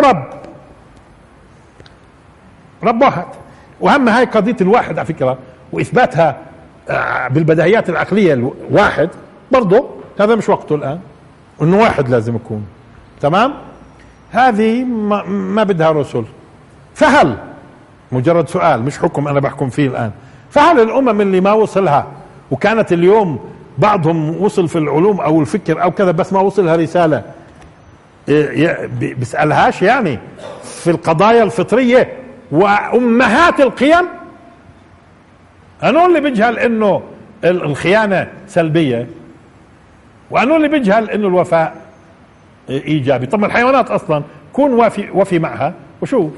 رب واحد. وهم هاي قضية الواحد على فكرة وإثباتها بالبديهيات العقلية الواحد برضو هذا مش وقته الآن، إنه واحد لازم يكون تمام. هذه ما بدها رسل. فهل مجرد سؤال مش حكم أنا بحكم فيه الآن، فهل الأمم اللي ما وصلها وكانت اليوم بعضهم وصل في العلوم أو الفكر أو كذا بس ما وصلها رسالة بيسألهاش يعني في القضايا الفطرية وأمهات القيم؟ أنو اللي بيجهل إنه الخيانة سلبية، وأنو اللي بيجهل إنه الوفاء إيجابي؟ طب الحيوانات أصلا كون وفي معها وشوف،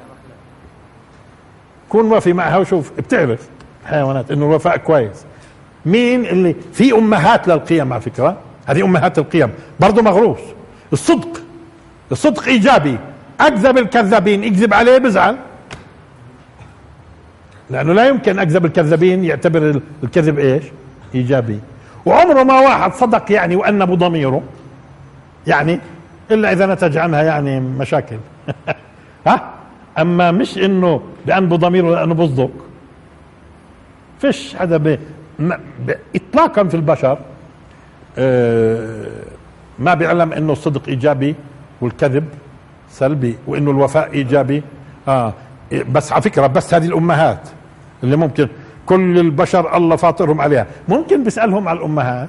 كون وفي معها وشوف، بتعرف الحيوانات إنه الوفاء كويس. مين اللي في أمهات للقيم على فكرة؟ هذه أمهات القيم برضو مغروس. الصدق إيجابي، أكذب الكذابين يكذب عليه بزعل، لأنه لا يمكن أكذب الكذابين يعتبر الكذب إيش؟ إيجابي. وعمره ما واحد صدق يعني وأنب ضميره يعني إلا إذا نتج عنها يعني مشاكل أما مش إنه بأنب ضميره لأنه بصدق. فيش حدا إطلاقا في البشر ما بيعلم إنه الصدق إيجابي والكذب سلبي وإنه الوفاء إيجابي. بس على فكرة بس هذه الأمهات اللي ممكن كل البشر الله فاطرهم عليها، ممكن بيسألهم على الأمهات،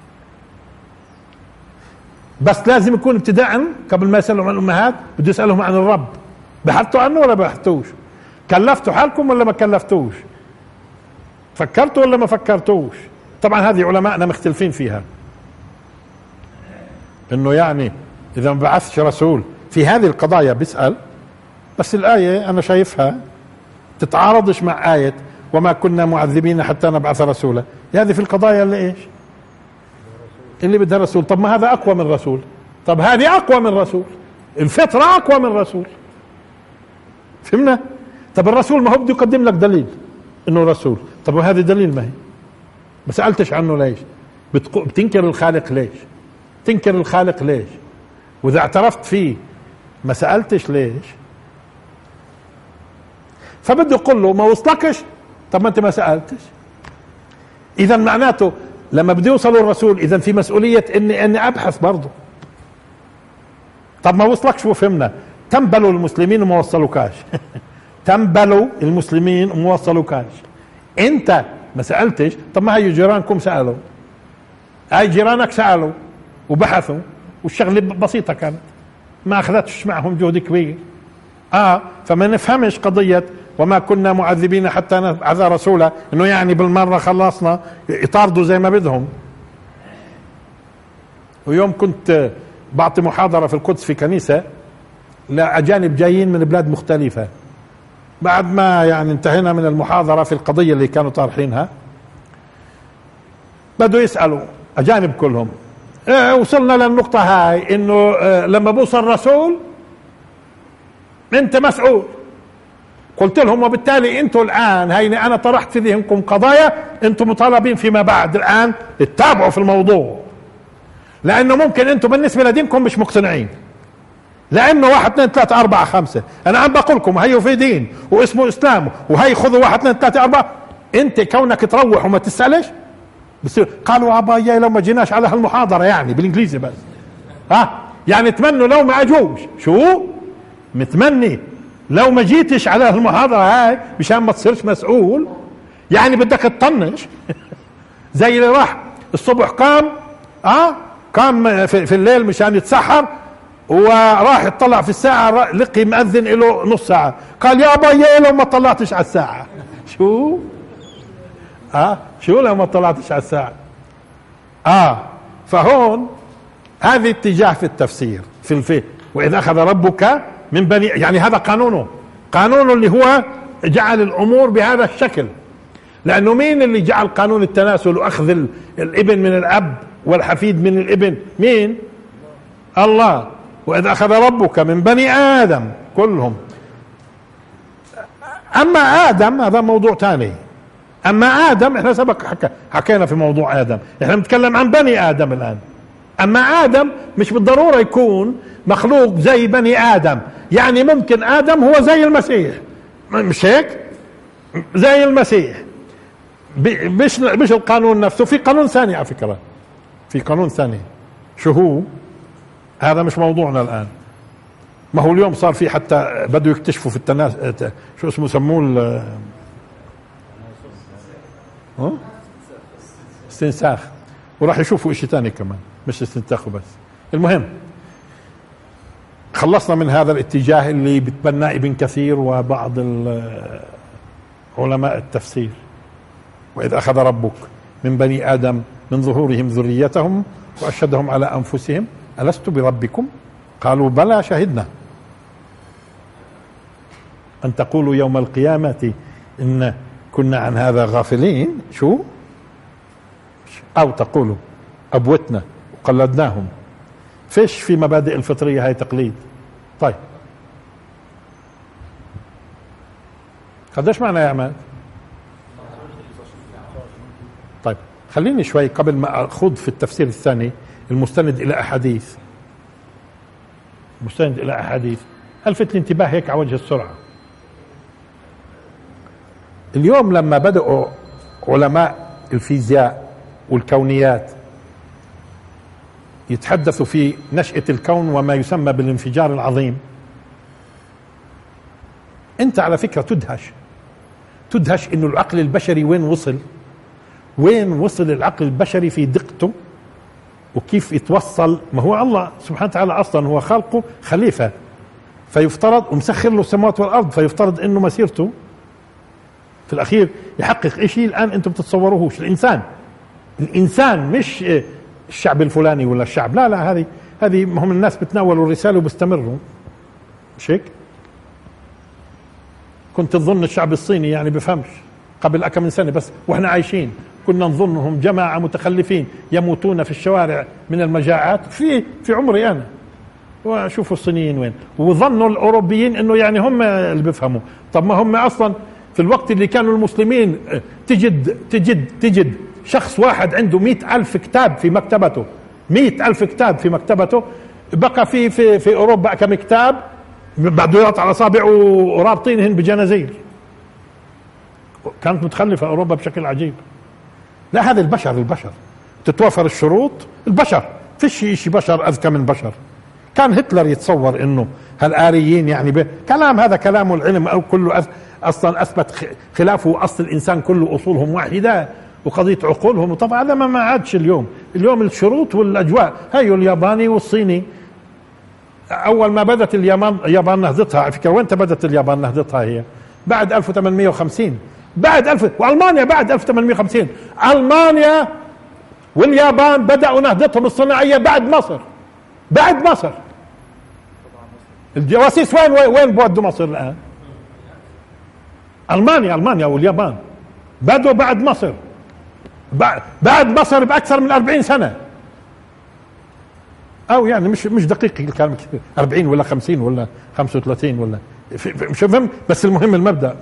بس لازم يكون ابتداء قبل ما يسألهم عن الأمهات بده يسألهم عن الرب. بحثتوا عنه ولا بحثتوش؟ كلفتوا حالكم ولا ما كلفتوش؟ فكرتوا ولا ما فكرتوش؟ طبعا هذه علماءنا مختلفين فيها، انه يعني اذا ما بعثش رسول في هذه القضايا بيسأل. بس الآية أنا شايفها تتعارضش مع آية وما كنا معذبين حتى نبعث رسولا. هذه في القضايا اللي إيش؟ اللي بدها رسول. طب ما هذا أقوى من رسول، طب هذه أقوى من رسول، الفطرة أقوى من رسول، فهمنا؟ طب الرسول ما هو بده يقدم لك دليل انه رسول. طب وهذا دليل ما سألتش عنه ليش؟ بتنكر الخالق ليش؟ تنكر الخالق ليش؟ واذا اعترفت فيه ما سألتش ليش؟ فبده يقول له ما وصلكش، طب ما انت ما سألتش. اذا معناته لما بده يوصلوا الرسول اذا في مسؤولية اني ابحث برضه. طب ما وصلكش وفهمنا، تنبلوا المسلمين وما وصلوكاش تنبلوا المسلمين وما وصلوكاش، انت ما سألتش. طب ما هي جيرانكم سألوا، هاي جيرانك سألوا وبحثوا والشغلة بسيطة كانت، ما اخذتش معهم جهد كبير. فما نفهمش قضية وما كنا معذبين حتى نبعث رسولا، انه يعني بالمرة خلصنا يطاردوا زي ما بدهم. ويوم كنت بعطي محاضرة في القدس في كنيسة لأجانب جايين من بلاد مختلفة، بعد ما يعني انتهينا من المحاضرة في القضية اللي كانوا طارحينها بدوا يسألوا أجانب كلهم. وصلنا للنقطة هاي انه لما بوصل الرسول انت مسؤول. قلت لهم وبالتالي انتوا الان هيني انا طرحت في ذهنكم قضايا انتم مطالبين فيما بعد الان تتابعوا في الموضوع، لانه ممكن انتم بالنسبة لدينكم مش مقتنعين، لانه 1 2 3 4 5 انا عم بقول لكم هيو في دين واسمه اسلام وهي خذوا 1 2 3 4. انت كونك تروح وما تسألش بصير قالوا ابا لو ما جيناش على هالمحاضرة، يعني بالانجليزي بس يعني تمنوا لو ما اجوش. شو متمني لو ما جيتش على المحاضرة هاي مشان ما تصيرش مسؤول؟ يعني بدك تطنش زي اللي راح الصبح قام في الليل مشان يتسحر وراح يطلع في الساعة لقي مأذن له نص ساعة، قال يا ابا لو ما طلعتش على الساعة. شو شو لو ما طلعتش على الساعة؟ فهون هذه اتجاه في التفسير في الفقه. وإذا أخذ ربك من بني، يعني هذا قانونه اللي هو جعل الأمور بهذا الشكل. لأنه مين اللي جعل قانون التناسل وأخذ الابن من الأب والحفيد من الابن؟ مين؟ الله. وإذا أخذ ربك من بني آدم كلهم. أما آدم هذا موضوع تاني. أما آدم احنا سبق حكينا في موضوع آدم، احنا بنتكلم عن بني آدم الآن. أما آدم مش بالضرورة يكون مخلوق زي بني آدم، يعني ممكن آدم هو زي المسيح، مش هيك؟ زي المسيح. مش القانون نفسه، في قانون ثاني على فكرة، في قانون ثاني. شو هو؟ هذا مش موضوعنا الآن. ما هو اليوم صار في حتى بدوا يكتشفوا في التناس شو اسمه سموه استنساخ، وراح يشوفوا اشي تاني كمان مش استنساخه بس. المهم خلصنا من هذا الاتجاه اللي بتبناه ابن كثير وبعض علماء التفسير. وإذ أخذ ربك من بني آدم من ظهورهم ذريتهم وأشهدهم على أنفسهم ألست بربكم قالوا بلى شهدنا أن تقولوا يوم القيامة إن كنا عن هذا غافلين. شو؟ أو تقولوا أبوتنا وقلدناهم. فيش في مبادئ الفطرية هاي تقليد. طيب قديش معنى يا عماد؟ طيب خليني شوي قبل ما أخوض في التفسير الثاني المستند إلى أحاديث. مستند إلى أحاديث ألفت الانتباه هيك على وجه السرعة. اليوم لما بدأوا علماء الفيزياء والكونيات يتحدثوا في نشأة الكون وما يسمى بالانفجار العظيم، انت على فكرة تدهش انه العقل البشري وين وصل العقل البشري في دقته وكيف يتوصل. ما هو الله سبحانه وتعالى اصلا هو خلقه خليفة، فيفترض ومسخر له السماوات والارض، فيفترض انه مسيرته في الاخير يحقق اشي الان انتم بتتصوروهوش. الانسان مش الشعب الفلاني ولا الشعب، لا هذه هم الناس بتناولوا الرسالة وبيستمروا، مش هيك؟ كنت تظن الشعب الصيني يعني بفهمش قبل كم من سنة بس واحنا عايشين كنا نظنهم جماعة متخلفين يموتون في الشوارع من المجاعات في عمري انا. وشوفوا الصينيين وين، وظنوا الاوروبيين انه يعني هم اللي بيفهموا. طب ما هم اصلا في الوقت اللي كانوا المسلمين تجد شخص واحد عنده 100,000 كتاب في مكتبته، 100,000 كتاب في مكتبته. بقى في اوروبا كم كتاب بعده يقطع على اصابعه ورابطينهن بجنازير. كانت متخلفه اوروبا بشكل عجيب. لا هذا البشر تتوافر الشروط، البشر فيش شيء بشر اذكى من بشر. كان هتلر يتصور انه هالآريين يعني كلام، هذا كلام العلم او كله اصلا اثبت خلافه. اصل الانسان كله اصولهم واحده وقضيه عقولهم. طبعا هذا ما عادش اليوم الشروط والاجواء. هيو الياباني والصيني اول ما بدت اليابان نهضتها، على فكره وين بدت اليابان نهضتها؟ هي بعد 1850 والمانيا بعد 1850. المانيا واليابان بدأوا نهضتهم الصناعيه بعد مصر. الجواسيس وين بودوا مصر الان؟ المانيا واليابان بدوا بعد مصر، بعد مصر باكثر من 40 سنه، او يعني مش دقيق الكلام، 40 ولا 50 ولا 35 ولا مش مهم، بس المهم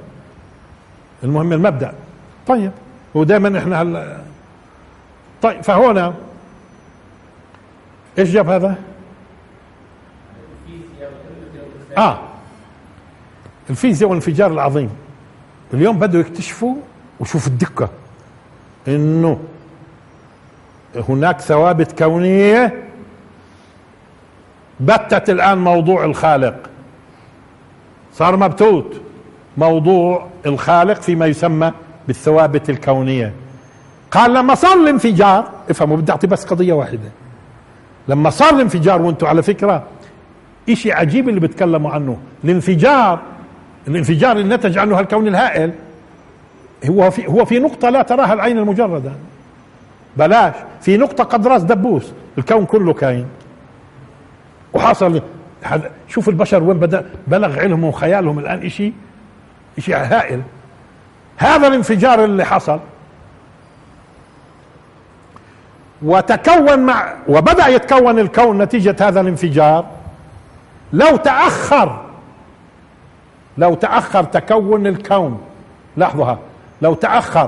المبدأ. طيب ودائما احنا طيب فهنا ايش جاب هذا؟ الفيزياء والانفجار العظيم. اليوم بدوا يكتشفوا وشوف الدقة انه هناك ثوابت كونية بتت الان موضوع الخالق، صار مبتوت موضوع الخالق فيما يسمى بالثوابت الكونية. قال لما صار الانفجار، افهموا بدي اعطي بس قضية واحدة، لما صار الانفجار، وانتم على فكرة اشي عجيب اللي بتكلموا عنه، الانفجار اللي نتج عنه هالكون الهائل هو في نقطة لا تراها العين المجردة، بلاش في نقطة قد راس دبوس، الكون كله كاين وحصل. شوف البشر وين بدأ بلغ علمهم وخيالهم الآن، اشي هائل. هذا الانفجار اللي حصل وتكون وبدأ يتكون الكون نتيجة هذا الانفجار. لو تأخر تكون الكون، لاحظوها، لو تأخر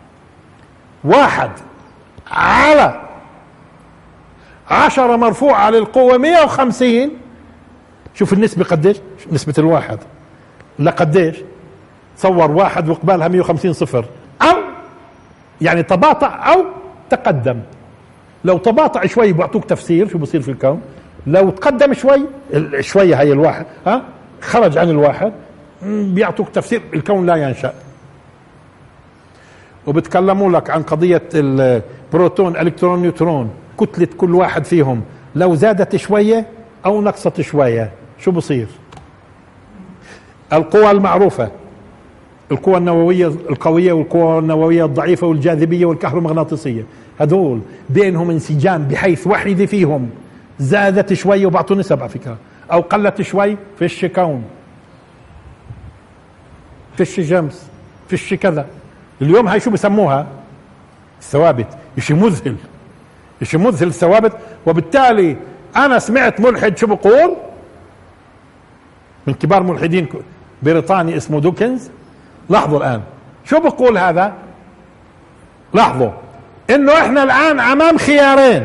1/10 مرفوعة للقوة 150، شوف النسبة قديش، نسبة الواحد لقديش، تصور 1 وقبالها 150 صفر، أو يعني تباطأ أو تقدم. لو تباطأ شوي بيعطوك تفسير شو بصير في الكون، لو تقدم شوية هي الواحد خرج عن الواحد بيعطوك تفسير الكون لا ينشأ. وبتكلموا لك عن قضية البروتون الكترون نيوترون، كتلة كل واحد فيهم لو زادت شوية او نقصت شوية شو بصير؟ القوى المعروفة، القوى النووية القوية والقوى النووية الضعيفة والجاذبية والكهرومغناطيسية، هذول بينهم انسجام بحيث واحدة فيهم زادت شوي، وبعطوا نسب على فكرة، او قلت شوي، فيش كون، فيش شمس، فيش كذا. اليوم هاي شو بسموها؟ الثوابت. اشي مذهل الثوابت. وبالتالي انا سمعت ملحد شو بقول من كبار ملحدين بريطاني اسمه دوكنز، لاحظوا الان شو بقول هذا، لاحظوا انه احنا الان امام خيارين،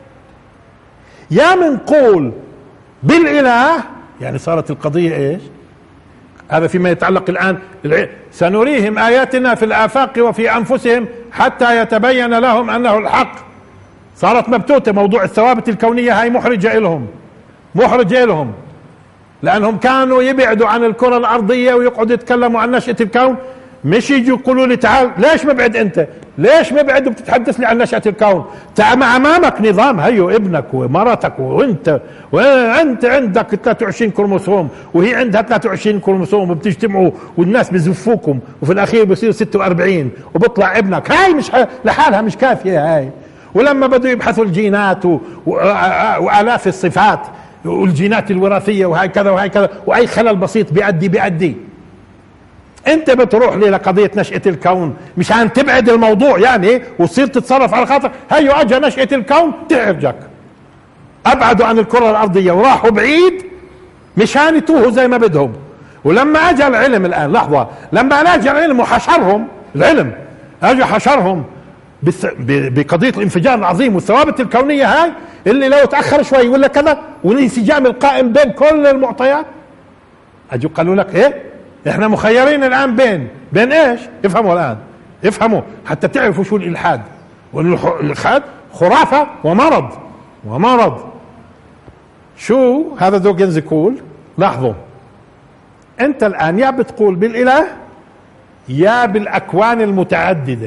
يا منقول بالاله، يعني صارت القضية ايش؟ هذا فيما يتعلق الان سنريهم اياتنا في الافاق وفي انفسهم حتى يتبين لهم انه الحق. صارت مبتوتة موضوع الثوابت الكونية، هاي محرجة لهم لانهم كانوا يبعدوا عن الكرة الارضية ويقعدوا يتكلموا عن نشأة الكون، مش يجوا يقولوا لي تعال ليش مبعد انت، ليش مبعد وبتتحدث لي عن نشأة الكون؟ امامك نظام، هيو ابنك ومرتك وانت عندك 23 كروموسوم وهي عندها 23 كروموسوم، وبتجتمعوا والناس بزفوكم وفي الاخير بصير 46 وبطلع ابنك. هاي مش لحالها مش كافية هاي. ولما بدوا يبحثوا الجينات والاف الصفات والجينات الوراثية وهي كذا واي خلل بسيط بيأدي انت بتروح لي لقضية نشأة الكون مشان تبعد الموضوع يعني وتصير تتصرف على خاطر هيو اجى نشأة الكون تعرجك. ابعدوا عن الكرة الارضية وراحوا بعيد مشان يتوهوا زي ما بدهم. ولما اجى العلم الان، لحظة، لما اجى العلم وحشرهم، العلم اجى حشرهم بقضية الانفجار العظيم والثوابت الكونية هاي اللي لو تأخر شوي ولا كذا، والانسجام القائم بين كل المعطيات، اجوا قالوا لك ايه، احنا مخيرين الان بين ايش؟ افهموا الان، افهموا حتى تعرفوا شو الالحاد. والالحاد خرافة ومرض. شو هذا دوكنز يقول؟ لاحظوا، انت الان يا بتقول بالاله يا بالاكوان المتعددة.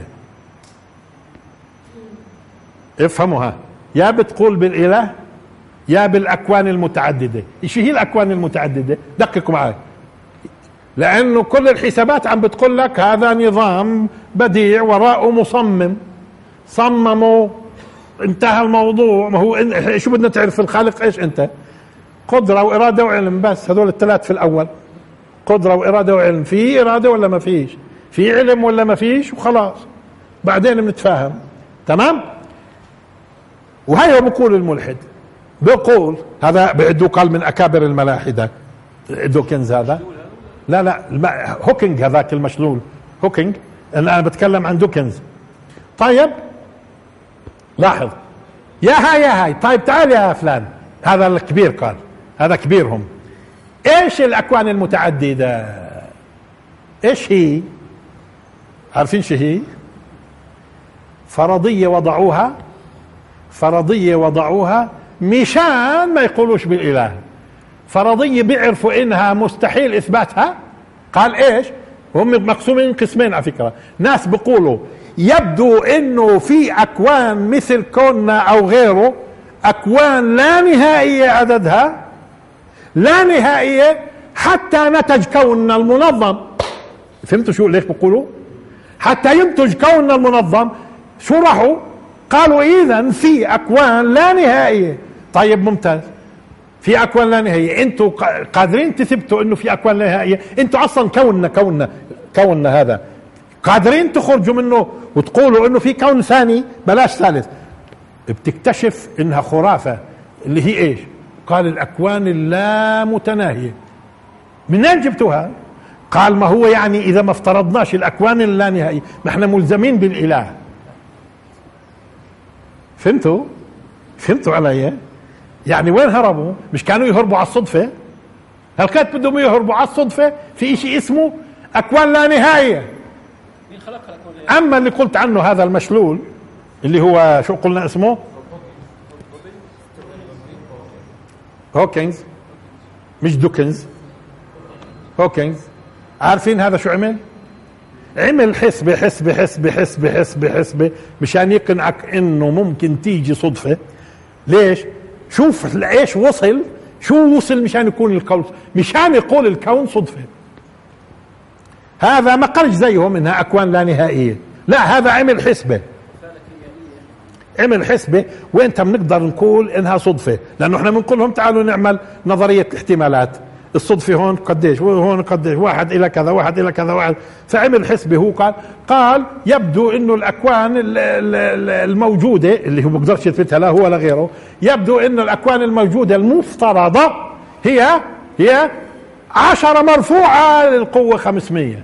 افهموها، يا بتقول بالاله يا بالاكوان المتعددة. ايش هي الاكوان المتعددة؟ دققوا معي، لانه كل الحسابات عم بتقول لك هذا نظام بديع وراءه مصمم، صمموا، انتهى الموضوع. ما هو شو بدنا تعرف في الخالق؟ ايش انت؟ قدرة وإرادة وعلم، بس هذول الثلاث في الأول، قدرة وإرادة وعلم. في إرادة ولا ما فيش؟ في علم ولا ما فيش؟ وخلاص بعدين بنتفاهم. تمام؟ وهي بقول الملحد، بقول هذا بعدو قال من أكابر الملاحدة دوكنز هذا، لا هوكينج هذاك المشلول، هوكينج. أنا بتكلم عن دوكنز. طيب لاحظ، يا هاي طيب تعال يا فلان، هذا الكبير قال، هذا كبيرهم، ايش الاكوان المتعددة؟ ايش هي؟ عارفين شو هي؟ فرضية وضعوها مشان ما يقولوش بالاله. فرضية بيعرفوا انها مستحيل اثباتها. قال ايش؟ هم مقسومين قسمين على فكرة. ناس بيقولوا يبدو انه في اكوان مثل كوننا او غيره، اكوان لا نهائية عددها، لا نهائية، حتى نتج كوننا المنظم. فهمتوا شو ليش بقولوا؟ حتى ينتج كوننا المنظم. شو راحوا قالوا اذا في اكوان لا نهائية. طيب ممتاز، في اكوان لا نهائية، انتوا قادرين تثبتوا انه في اكوان لا نهائية؟ انتوا اصلا كوننا هذا قادرين تخرجوا منه وتقولوا انه في كون ثاني بلاش ثالث. بتكتشف انها خرافة، اللي هي ايش؟ قال الاكوان اللا متناهية. منين جبتوها؟ قال ما هو يعني اذا ما افترضناش الاكوان اللا نهائية ما احنا ملزمين بالاله. فهمتوا علي؟ يعني وين هربوا؟ مش كانوا يهربوا على الصدفة؟ هل كانت بدهم يهربوا على الصدفة؟ في اشي اسمه اكوان لا نهائية. مين خلق الاكوان؟ اما اللي قلت عنه هذا المشلول اللي هو شو قلنا اسمه؟ هوكينز، مش دوكنز، هوكينز. عارفين هذا شو عمل؟ عمل حسبة مشان يقنعك انه ممكن تيجي صدفة. ليش؟ شوف لايش وصل، شو وصل مشان يكون الكون، مشان يقول الكون صدفة. هذا ما قالش زيهم انها اكوان لا نهائية، لا، هذا عمل حسبة وانت بنقدر نقول انها صدفة، لانه احنا بنقول لهم تعالوا نعمل نظرية الاحتمالات، الصدفة هون قديش وهون قديش، واحد الى كذا واحد الى كذا واحد. فعمل حسبة. هو قال يبدو انه الاكوان الموجودة اللي هو بقدرش يثبتها لا هو ولا غيره، يبدو انه الاكوان الموجودة المفترضة هي 10 مرفوعة للقوة 500.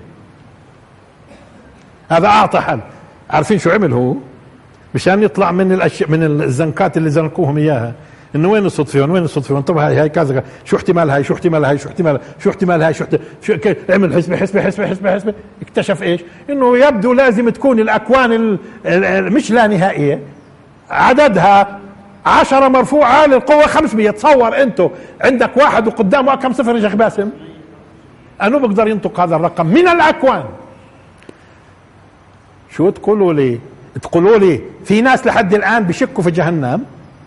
هذا اعطى حل. عارفين شو عمل هو؟ مشان يطلع من الاشياء، من الزنكات اللي زنكوهم اياها، انه وين الصدفه؟ طب هاي كذا، شو احتمال هاي، شو احتمال هاي، شو احتمال هاي، عمل حسبه. اكتشف ايش؟ انه يبدو لازم تكون الاكوان مش لا نهائيه، عددها 10 مرفوعه للقوه 500. تصور انتوا عندك واحد وقدامه كم صفر يا شيخ باسم؟ انه بقدر ينطق هذا الرقم من الاكوان. شو تقولوا لي في ناس لحد الان بشكوا في جهنم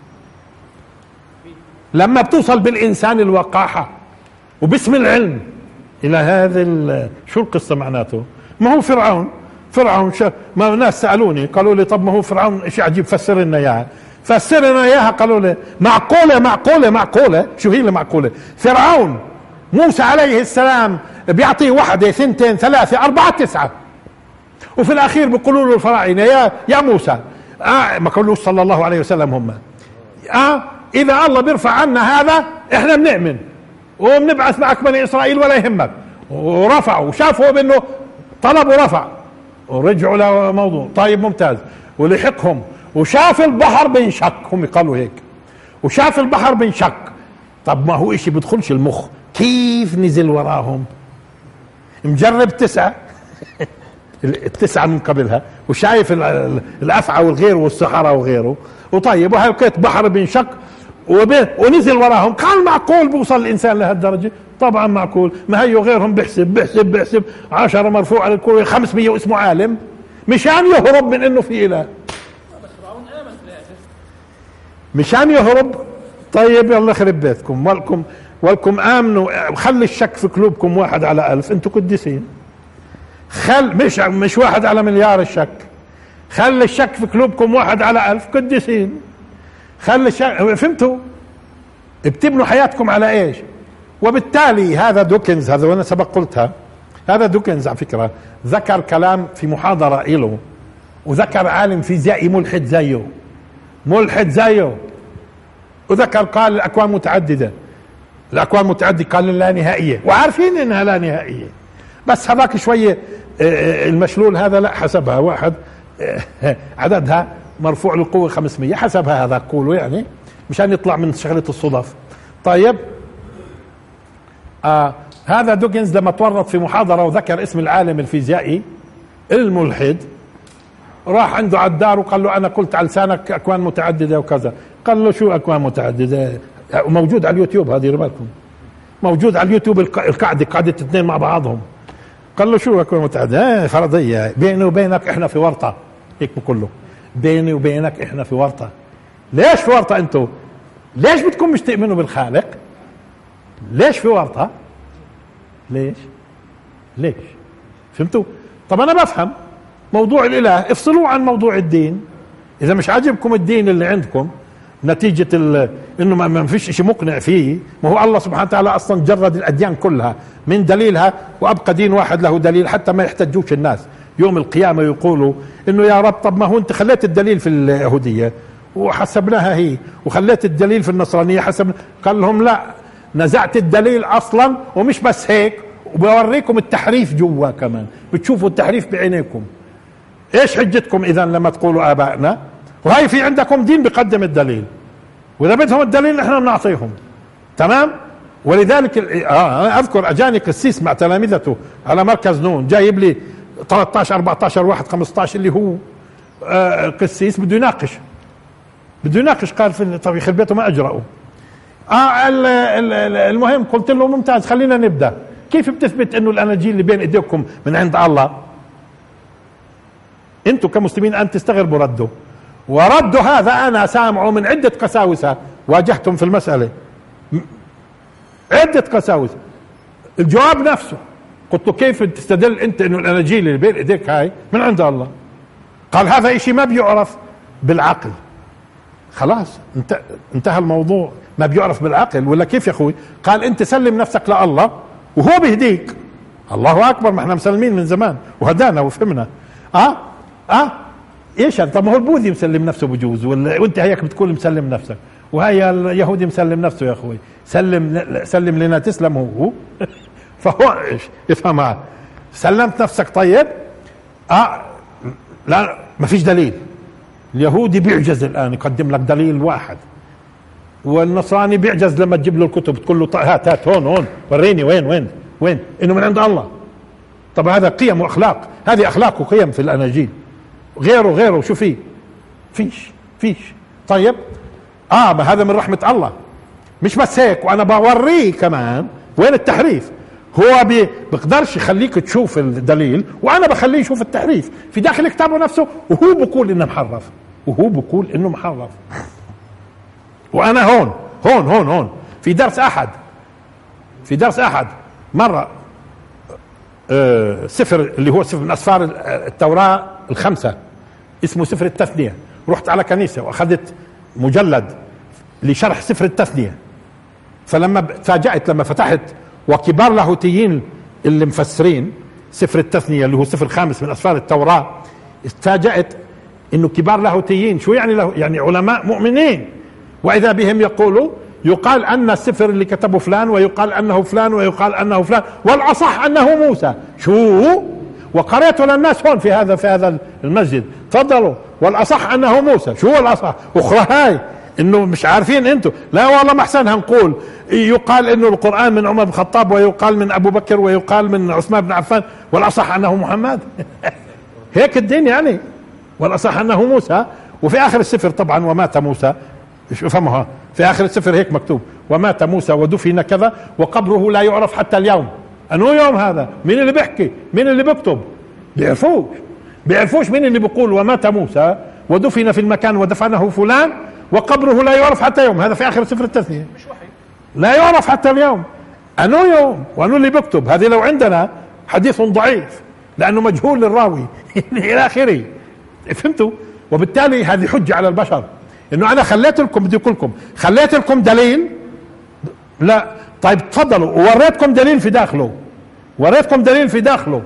لما بتوصل بالانسان الوقاحة وباسم العلم الى هذا شو القصة معناته؟ ما هو فرعون ما ناس سألوني قالوا لي طب ما هو فرعون ايش عجيب، فسر لنا اياها. قالوا لي معقولة. شو هي المعقولة؟ فرعون موسى عليه السلام بيعطيه 1 2 3 4 9، وفي الاخير بيقولوا له الفراعنه يا موسى ما قالوش صلى الله عليه وسلم هم اذا الله بيرفع عنا هذا احنا بنؤمن وبنبعث معك بني اسرائيل ولا يهمك. ورفعوا وشافوا بانه طلب ورفع ورجعوا لموضوع. طيب ممتاز. ولحقهم وشاف البحر بينشق، هم قالوا هيك، وشاف البحر بينشق. طب ما هو اشي بدخلش المخ، كيف نزل وراهم؟ مجرب 9 التسعة من قبلها، وشايف الافعى والغير والصحراء وغيره، وطيب وهيك بحر بينشق ونزل وراهم. قال معقول بوصل الانسان لهالدرجه؟ طبعا معقول. ما هي غيرهم بحسب 10 مرفوع على الكل 500 واسمه عالم مشان يهرب من انه في اله، مشان يهرب. طيب يلا خرب بيتكم، ولكم امنوا. خلي الشك في قلوبكم 1 على 1000، انتم قديسين. مش 1 على مليار الشك. خلي الشك في قلوبكم 1 على 1000، قديسين. خلي الشك. فهمتوا؟ بتبنوا حياتكم على ايش؟ وبالتالي هذا دوكنز، هذا وانا سبق قلتها، هذا دوكنز على فكرة ذكر كلام في محاضرة له، وذكر عالم فيزيائي ملحد زيه وذكر قال الاكوان متعددة. الاكوان متعددة قال لا نهائية، وعارفين انها لا نهائية، بس هذاك شوية المشلول هذا لا حسبها واحد عددها مرفوع للقوة 500 حسبها هذا قوله، يعني مشان يطلع من شغلة الصدف. طيب هذا دوكنز لما تورط في محاضرة وذكر اسم العالم الفيزيائي الملحد، راح عنده على الدار وقال له انا قلت على لسانك اكوان متعددة وكذا. قال له شو اكوان متعددة؟ موجود على اليوتيوب، هذه بالكم موجود على اليوتيوب قاعدة 2 مع بعضهم. قال له شو اكوان متعددة؟ فرضية بيني وبينك احنا في ورطة، هيك بقول بيني وبينك احنا في ورطة. ليش في ورطة انتوا؟ ليش بدكم مش تؤمنوا بالخالق؟ ليش في ورطة؟ ليش؟ فهمتوا؟ طب انا بفهم موضوع الاله، افصلوه عن موضوع الدين. اذا مش عاجبكم الدين اللي عندكم نتيجة انه ما فيش شيء مقنع فيه، ما هو الله سبحانه وتعالى اصلا جرد الاديان كلها من دليلها، وابقى دين واحد له دليل، حتى ما يحتجوش الناس يوم القيامة يقولوا انه يا رب طب ما هو انت خليت الدليل في اليهودية وحسبناها هي، وخليت الدليل في النصرانية حسبنا. قال لهم لا، نزعت الدليل اصلا، ومش بس هيك، وبوريكم التحريف جوا كمان، بتشوفوا التحريف بعينيكم. ايش حجتكم اذا لما تقولوا ابائنا؟ وهي في عندكم دين بقدم الدليل، واذا بدهم الدليل احنا بنعطيهم. تمام. ولذلك انا اذكر اجاني قسيس مع تلامذته على مركز نون، جايب لي 13 14 واحد 15 اللي هو قسيس بده يناقش قال طب يخرب بيته ما اجرأوا. المهم قلت له ممتاز، خلينا نبدا. كيف بتثبت انه الاناجيل اللي بين ايديكم من عند الله؟ انتم كمسلمين ان تستغربوا ورده هذا انا سامعه من عدة قساوسة واجهتهم في المسألة، عدة قساوسة. الجواب نفسه قلت له كيف تستدل انت انه الاناجيل اللي بين ايديك هاي من عند الله؟ قال هذا اشي ما بيعرف بالعقل. خلاص انتهى الموضوع، ما بيعرف بالعقل ولا كيف يا اخوي؟ قال انت سلم نفسك لله وهو بيهديك. الله اكبر، ما احنا مسلمين من زمان وهدانا وفهمنا. ايش هذا؟ طب ما هو البوذي مسلم نفسه بجوز، وانت هيك بتقول مسلم نفسك، وهي اليهودي مسلم نفسه. يا اخوي سلم لنا تسلم هو فهو ايش افهمها؟ سلمت نفسك. طيب لا ما فيش دليل. اليهودي بيعجز الان يقدم لك دليل واحد، والنصراني بيعجز لما تجيب له الكتب تقول له هات هون وريني وين انه من عند الله. طب هذا قيم واخلاق، هذه اخلاق وقيم في الاناجيل. غيره شو فيه؟ فيش. طيب ما هذا من رحمة الله. مش بس هيك، وانا بوريه كمان وين التحريف. هو بيقدرش يخليك تشوف الدليل، وانا بخليه يشوف التحريف في داخل كتابه نفسه، وهو بيقول انه محرف. وانا هون في درس احد مرة سفر اللي هو سفر من اسفار التوراة ال5 اسمه سفر التثنية. رحت على كنيسة واخذت مجلد لشرح سفر التثنية، فلما تفاجأت لما فتحت وكبار لاهوتيين اللي مفسرين سفر التثنية اللي هو سفر 5 من اسفار التوراة، تفاجأت انه كبار لاهوتيين، شو يعني يعني علماء مؤمنين واذا بهم يقولوا يقال ان السفر اللي كتبه فلان، ويقال انه فلان، ويقال انه فلان، والاصح انه موسى. شو؟ وقرأته للناس هون في هذا المسجد، تفضلوا، والاصح انه موسى. شو الاصح؟ اخرى هاي انه مش عارفين انتم. لا والله ما احسنها نقول يقال انه القرآن من عمر بن الخطاب، ويقال من ابو بكر، ويقال من عثمان بن عفان، والاصح انه محمد. هيك الدين يعني. والاصح انه موسى. وفي اخر السفر طبعا ومات موسى، افهمها، في اخر السفر هيك مكتوب ومات موسى ودفن كذا وقبره لا يعرف حتى اليوم. انو يوم هذا؟ مين اللي بيحكي؟ مين اللي بيكتب؟ بيعرفوش مين اللي بيقول ومات موسى ودفن في المكان ودفنه فلان وقبره لا يعرف حتى يوم. هذا في اخر سفر التثنية، مش وحي، لا يعرف حتى اليوم. انو يوم وانو اللي بيكتب. هذه لو عندنا حديث ضعيف لانه مجهول الراوي الى اخره. فهمتوا؟ وبالتالي هذه حجة على البشر انه انا خليت لكم، بدي اقول لكم خليت لكم دليل. لا طيب تفضلوا، ووريتكم دليل في داخله، وريتكم دليل في داخله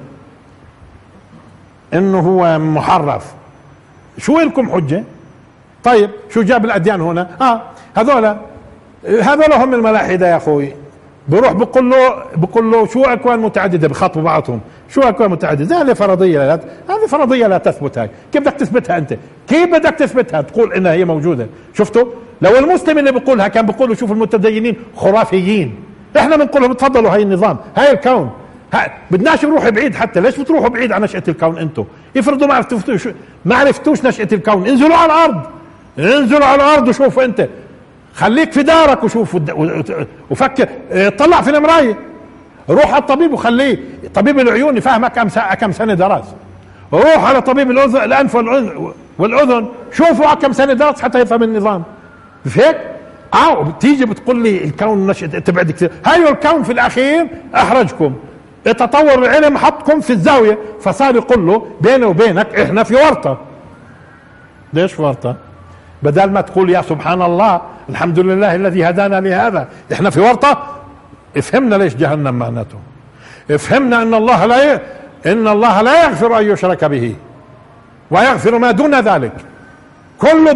انه هو محرف. شو لكم حجة؟ طيب شو جاب الاديان هنا؟ هذول هم الملاحدة يا اخوي. بروح بقول له شو اكوان متعددة، بخاطبوا بعضهم شو اكوان متعددة. هذه فرضية، هذه فرضية لا تثبت. هاي كيف بدك تثبتها انت؟ كيف بدك تثبتها؟ تقول انها هي موجودة. شفتوا؟ لو المسلم اللي بيقولها كان بيقولوا شوف المتدينين خرافيين، احنا بنقول لهم تفضلوا هاي النظام، هاي الكون، بدناش نروح بعيد. حتى ليش بتروحوا بعيد عن نشأة الكون انتم؟ افرضوا ما عرفتوش نشأة الكون، انزلوا على الارض، انزلوا على الارض وشوفوا انت. خليك في دارك وشوف وفكر، طلع في المراية، روح على الطبيب وخليه طبيب العيون يفهمك كم سنة درس. روح على طبيب الانف والاذن شوفوا كم سنة درس حتى يفهم النظام. مش هيك؟ بتيجي بتقول لي الكون نشأ تبعد كثير. هاي الكون في الاخير احرجكم، تطور العلم حطكم في الزاوية، فصار يقول له بيني وبينك احنا في ورطة. ليش ورطة؟ بدل ما تقول يا سبحان الله الحمد لله الذي هدانا لهذا، احنا في ورطة. افهمنا ليش جهنم معناته. افهمنا ان الله لا يغفر ان يشرك به ويغفر ما دون ذلك، كل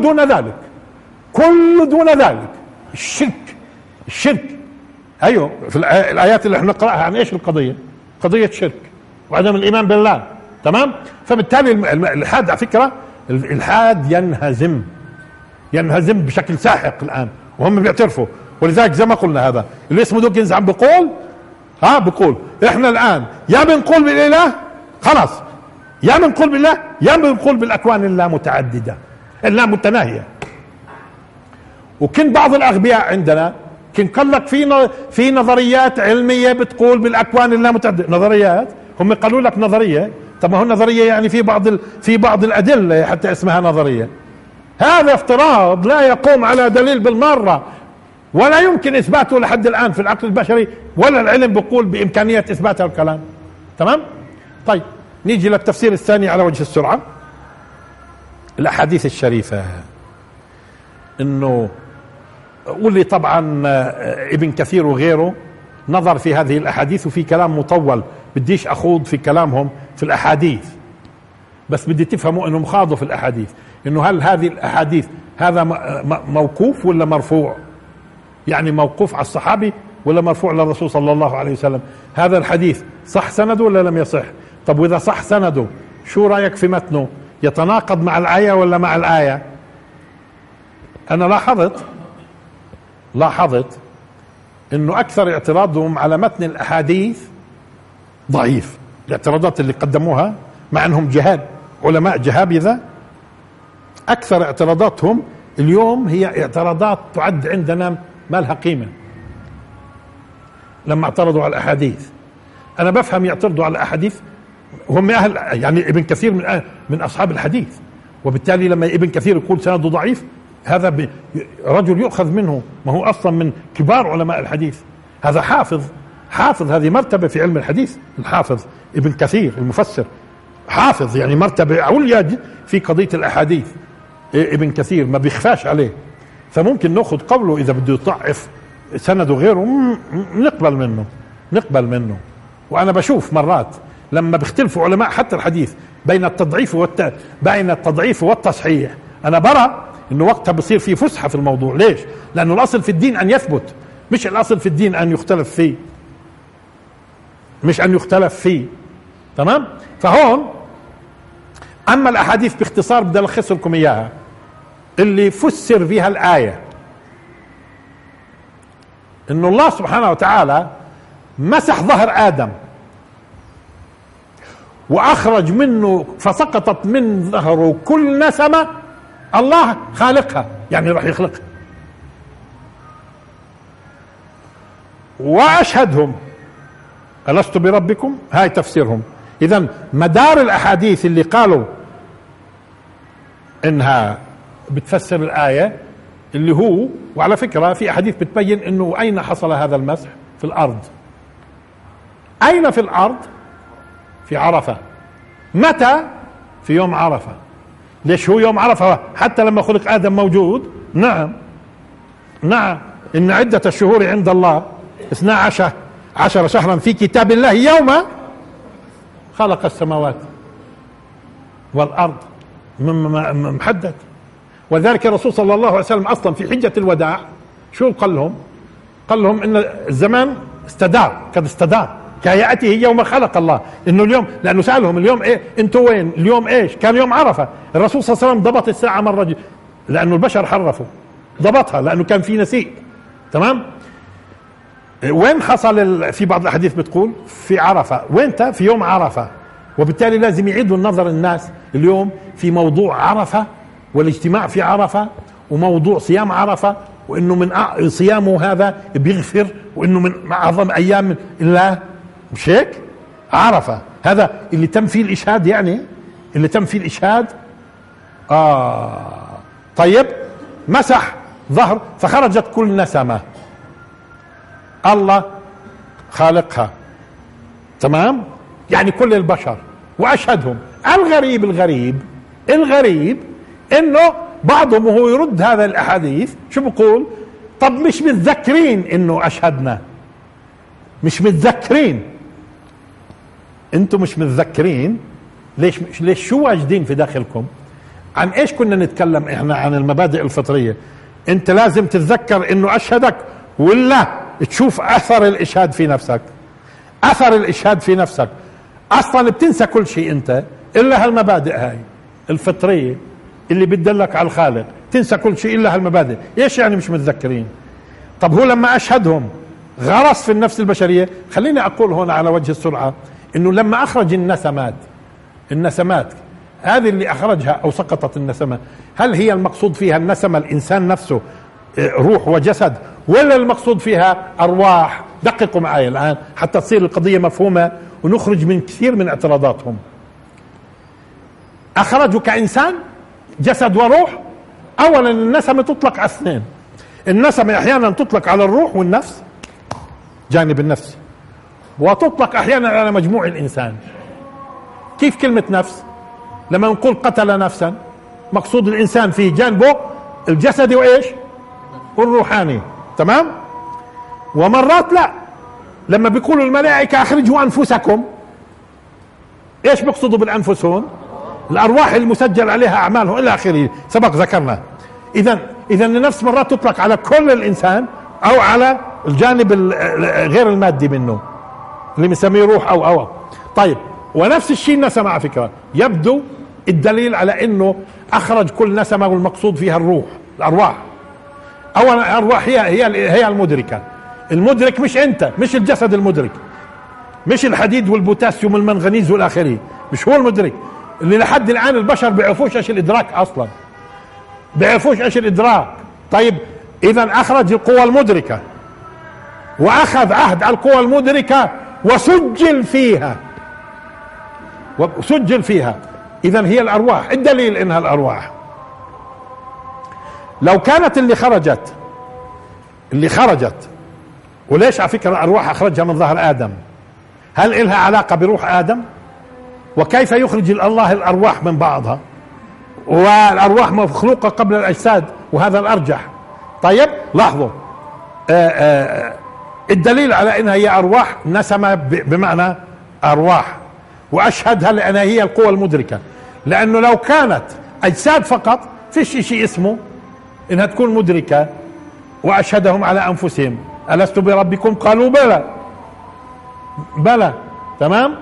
دون ذلك. الشرك ايوه في الايات اللي احنا نقراها عن ايش القضية؟ قضية شرك وعدم الايمان بالله. تمام؟ فبالتالي الالحاد على فكرة، الالحاد ينهزم بشكل ساحق الان، وهم بيعترفوا. ولذلك زي ما قلنا هذا اللي اسمه دوكنز عم بيقول بيقول احنا الان يا بنقول بالاله خلاص، يا بنقول بالله، يا بنقول بالاكوان اللامتعدده اللامتناهيه. وكن بعض الاغبياء عندنا كن قال لك في نظريات علميه بتقول بالاكوان اللامتعدده. نظريات، هم قالوا لك نظريه. طب ما هو النظريه يعني في بعض الادله حتى اسمها نظريه. هذا افتراض لا يقوم على دليل بالمرة، ولا يمكن اثباته لحد الان في العقل البشري، ولا العلم بيقول بامكانية اثبات الكلام. تمام؟ طيب نيجي للتفسير الثاني على وجه السرعة. الاحاديث الشريفة، انه واللي طبعا ابن كثير وغيره نظر في هذه الاحاديث، وفي كلام مطول بديش اخوض في كلامهم في الاحاديث، بس بدي تفهموا انهم خاضوا في الاحاديث، انه هل هذه الاحاديث هذا موقوف ولا مرفوع؟ يعني موقوف على الصحابي ولا مرفوع للرسول صلى الله عليه وسلم؟ هذا الحديث صح سنده ولا لم يصح؟ طب واذا صح سنده شو رايك في متنه؟ يتناقض مع الايه ولا مع الايه؟ انا لاحظت انه اكثر اعتراضهم على متن الاحاديث ضعيف. الاعتراضات اللي قدموها مع انهم علماء جهابذة، اكثر اعتراضاتهم اليوم هي اعتراضات تعد عندنا ما لها قيمة. لما اعترضوا على الاحاديث، انا بفهم يعترضوا على الاحاديث هم اهل، يعني ابن كثير من اصحاب الحديث، وبالتالي لما ابن كثير يقول سنده ضعيف، هذا رجل يؤخذ منه، ما هو اصلا من كبار علماء الحديث. هذا حافظ هذه مرتبة في علم الحديث. الحافظ ابن كثير المفسر حافظ، يعني مرتبة عليا في قضية الاحاديث. ابن كثير ما بيخفاش عليه، فممكن ناخذ قوله اذا بده يضعف سنده غيره نقبل منه. وانا بشوف مرات لما بيختلفوا علماء حتى الحديث بين التضعيف والتصحيح، انا برى انه وقتها بصير في فسحة في الموضوع. ليش؟ لانه الاصل في الدين ان يثبت، مش الاصل في الدين ان يختلف فيه، مش ان يختلف فيه. تمام؟ فهون اما الاحاديث باختصار بدي الخص لكم اياها اللي فسر فيها الايه، انه الله سبحانه وتعالى مسح ظهر ادم واخرج منه فسقطت من ظهره كل نسمه الله خالقها، يعني راح يخلقها. واشهدهم ألست بربكم، هاي تفسيرهم. اذا مدار الاحاديث اللي قالوا انها بتفسر الايه اللي هو، وعلى فكره في احاديث بتبين انه اين حصل هذا المسح في الارض. اين في الارض؟ في عرفه. متى؟ في يوم عرفه. ليش هو يوم عرفه حتى لما خلق ادم موجود؟ نعم ان عده الشهور عند الله 12 شهرا في كتاب الله يوم خلق السماوات والارض، محدد. وذلك الرسول صلى الله عليه وسلم اصلا في حجه الوداع شو قال لهم؟ قال لهم ان الزمان قد استدار كهيئته يوم خلق الله. انه اليوم، لانه سالهم اليوم ايه انتوا وين؟ اليوم ايش؟ كان يوم عرفه. الرسول صلى الله عليه وسلم ضبط الساعه مره، لانه البشر حرفوا، ضبطها لانه كان في نسيء. تمام؟ وين حصل؟ في بعض الاحاديث بتقول في عرفه. وينت؟ في يوم عرفه. وبالتالي لازم يعيدوا النظر الناس اليوم في موضوع عرفه والاجتماع في عرفه، وموضوع صيام عرفه، وانه من صيامه هذا بيغفر، وانه من اعظم ايام الله. مش هيك؟ عرفه هذا اللي تم فيه الاشهاد، يعني اللي تم فيه الاشهاد. طيب، مسح ظهر فخرجت كل نسمه الله خالقها. تمام؟ يعني كل البشر. واشهدهم. الغريب انه بعضهم وهو يرد هذا الاحاديث شو بقول؟ طب مش متذكرين انه اشهدنا؟ مش متذكرين؟ انتم مش متذكرين؟ ليش شو واجدين في داخلكم؟ عن ايش كنا نتكلم احنا؟ عن المبادئ الفطرية. انت لازم تتذكر انه اشهدك، ولا تشوف اثر الاشهاد في نفسك. اثر الاشهاد في نفسك اصلا بتنسى كل شيء انت الا هالمبادئ هاي الفطرية اللي بتدلك على الخالق. تنسى كل شيء الا هالمبادئ. ايش يعني مش متذكرين؟ طب هو لما اشهدهم غرس في النفس البشرية. خليني اقول هنا على وجه السرعة انه لما اخرج النسمات هذه اللي اخرجها او سقطت النسمة، هل هي المقصود فيها النسمة الانسان نفسه روح وجسد، ولا المقصود فيها ارواح؟ دققوا معي الان حتى تصير القضية مفهومة ونخرج من كثير من اعتراضاتهم. اخرجوا كانسان جسد وروح. اولا النسمة تطلق على اثنين. النسمة احيانا تطلق على الروح والنفس، جانب النفس، وتطلق احيانا على مجموع الانسان. كيف كلمة نفس؟ لما نقول قتل نفسا مقصود الانسان في جانبه الجسدي وايش؟ والروحاني. تمام؟ ومرات لا، لما بيقولوا الملائكة اخرجوا انفسكم، ايش بيقصدوا بالانفس هون؟ الارواح المسجل عليها اعمالهم الى اخره، سبق ذكرنا. اذا النفس مرات تطلق على كل الانسان او على الجانب غير المادي منه اللي بنسميه روح او. طيب، ونفس الشيء النسمة على فكرة. يبدو الدليل على انه اخرج كل نسمة والمقصود فيها الروح، الارواح. اولا الارواح هي المدركة. المدرك مش انت، مش الجسد المدرك، مش الحديد والبوتاسيوم والمنغنيز والاخره، مش هو المدرك. اللي لحد الان البشر بيعرفوش ايش الادراك اصلا، بيعرفوش ايش الادراك. طيب، اذا اخرج القوى المدركة واخذ عهد على القوى المدركة وسجل فيها. اذا هي الارواح. الدليل انها الارواح. لو كانت اللي خرجت وليش على فكرة الارواح اخرجها من ظهر ادم، هل إلها علاقة بروح ادم؟ وكيف يخرج الله الارواح من بعضها؟ والارواح مخلوقة قبل الاجساد، وهذا الارجح. طيب لاحظوا، الدليل على انها هي ارواح نسمة بمعنى ارواح، واشهدها لانها هي القوى المدركة. لانه لو كانت اجساد فقط فيش شيء اسمه انها تكون مدركة. واشهدهم على انفسهم الست بربكم قالوا بلى. بلى. تمام.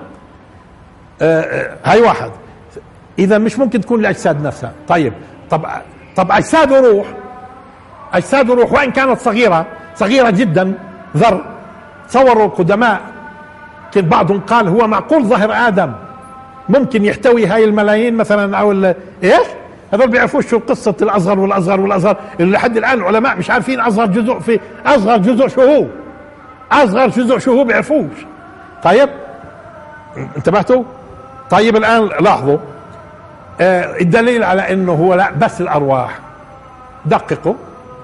هاي واحد. اذا مش ممكن تكون الاجساد نفسها. طيب طب اجساد وروح، اجساد وروح وان كانت صغيرة جدا، ذر. تصوروا القدماء كان بعضهم قال هو معقول ظهر ادم ممكن يحتوي هاي الملايين مثلا او ايش؟ هذول بيعرفوش شو قصة الاصغر والاصغر اللي لحد الان العلماء مش عارفين اصغر جزء شو هو بيعرفوش. طيب انتبهتوا؟ طيب الان لاحظوا الدليل على انه هو لا بس الارواح. دققوا.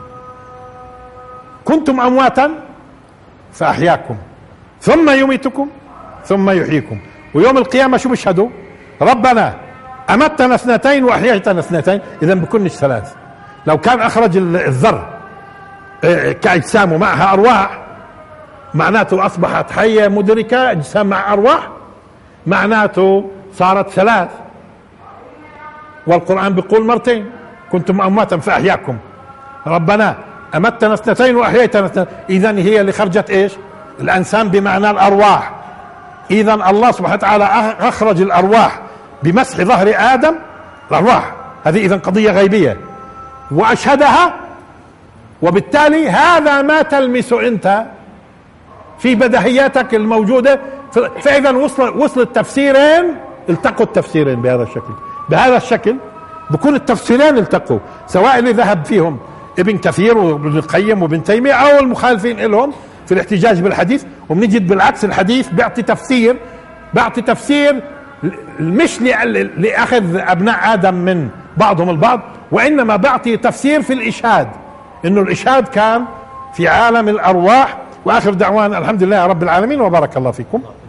كنتم امواتا فاحياكم ثم يميتكم ثم يحييكم، ويوم القيامة شو بيشهدوا؟ ربنا امتنا اثنتين واحييتنا اثنتين. اذا بكونش ثلاث. لو كان اخرج الذر كاجسام ومعها ارواح معناته اصبحت حية مدركة اجسام مع ارواح، معناته صارت ثلاث. والقرآن بيقول مرتين كنتم امواتا فاحياكم، ربنا امتنا اثنتين واحييتنا اثنتين. اذا هي اللي خرجت ايش؟ الانسان بمعنى الارواح. اذا الله سبحانه وتعالى اخرج الارواح بمسح ظهر ادم. الارواح هذه اذا قضية غيبية واشهدها، وبالتالي هذا ما تلمس انت في بديهياتك الموجودة. فاذا وصل التفسيرين، التقوا التفسيرين بهذا الشكل بكون التفسيرين التقوا، سواء اللي ذهب فيهم ابن كثير وابن القيم وابن تيمية او المخالفين لهم في الاحتجاج بالحديث. وبنجد بالعكس الحديث بيعطي تفسير مش لأخذ أبناء آدم من بعضهم البعض، وإنما بيعطي تفسير في الإشهاد، إنه الإشهاد كان في عالم الأرواح. وآخر دعوانا الحمد لله رب العالمين وبارك الله فيكم.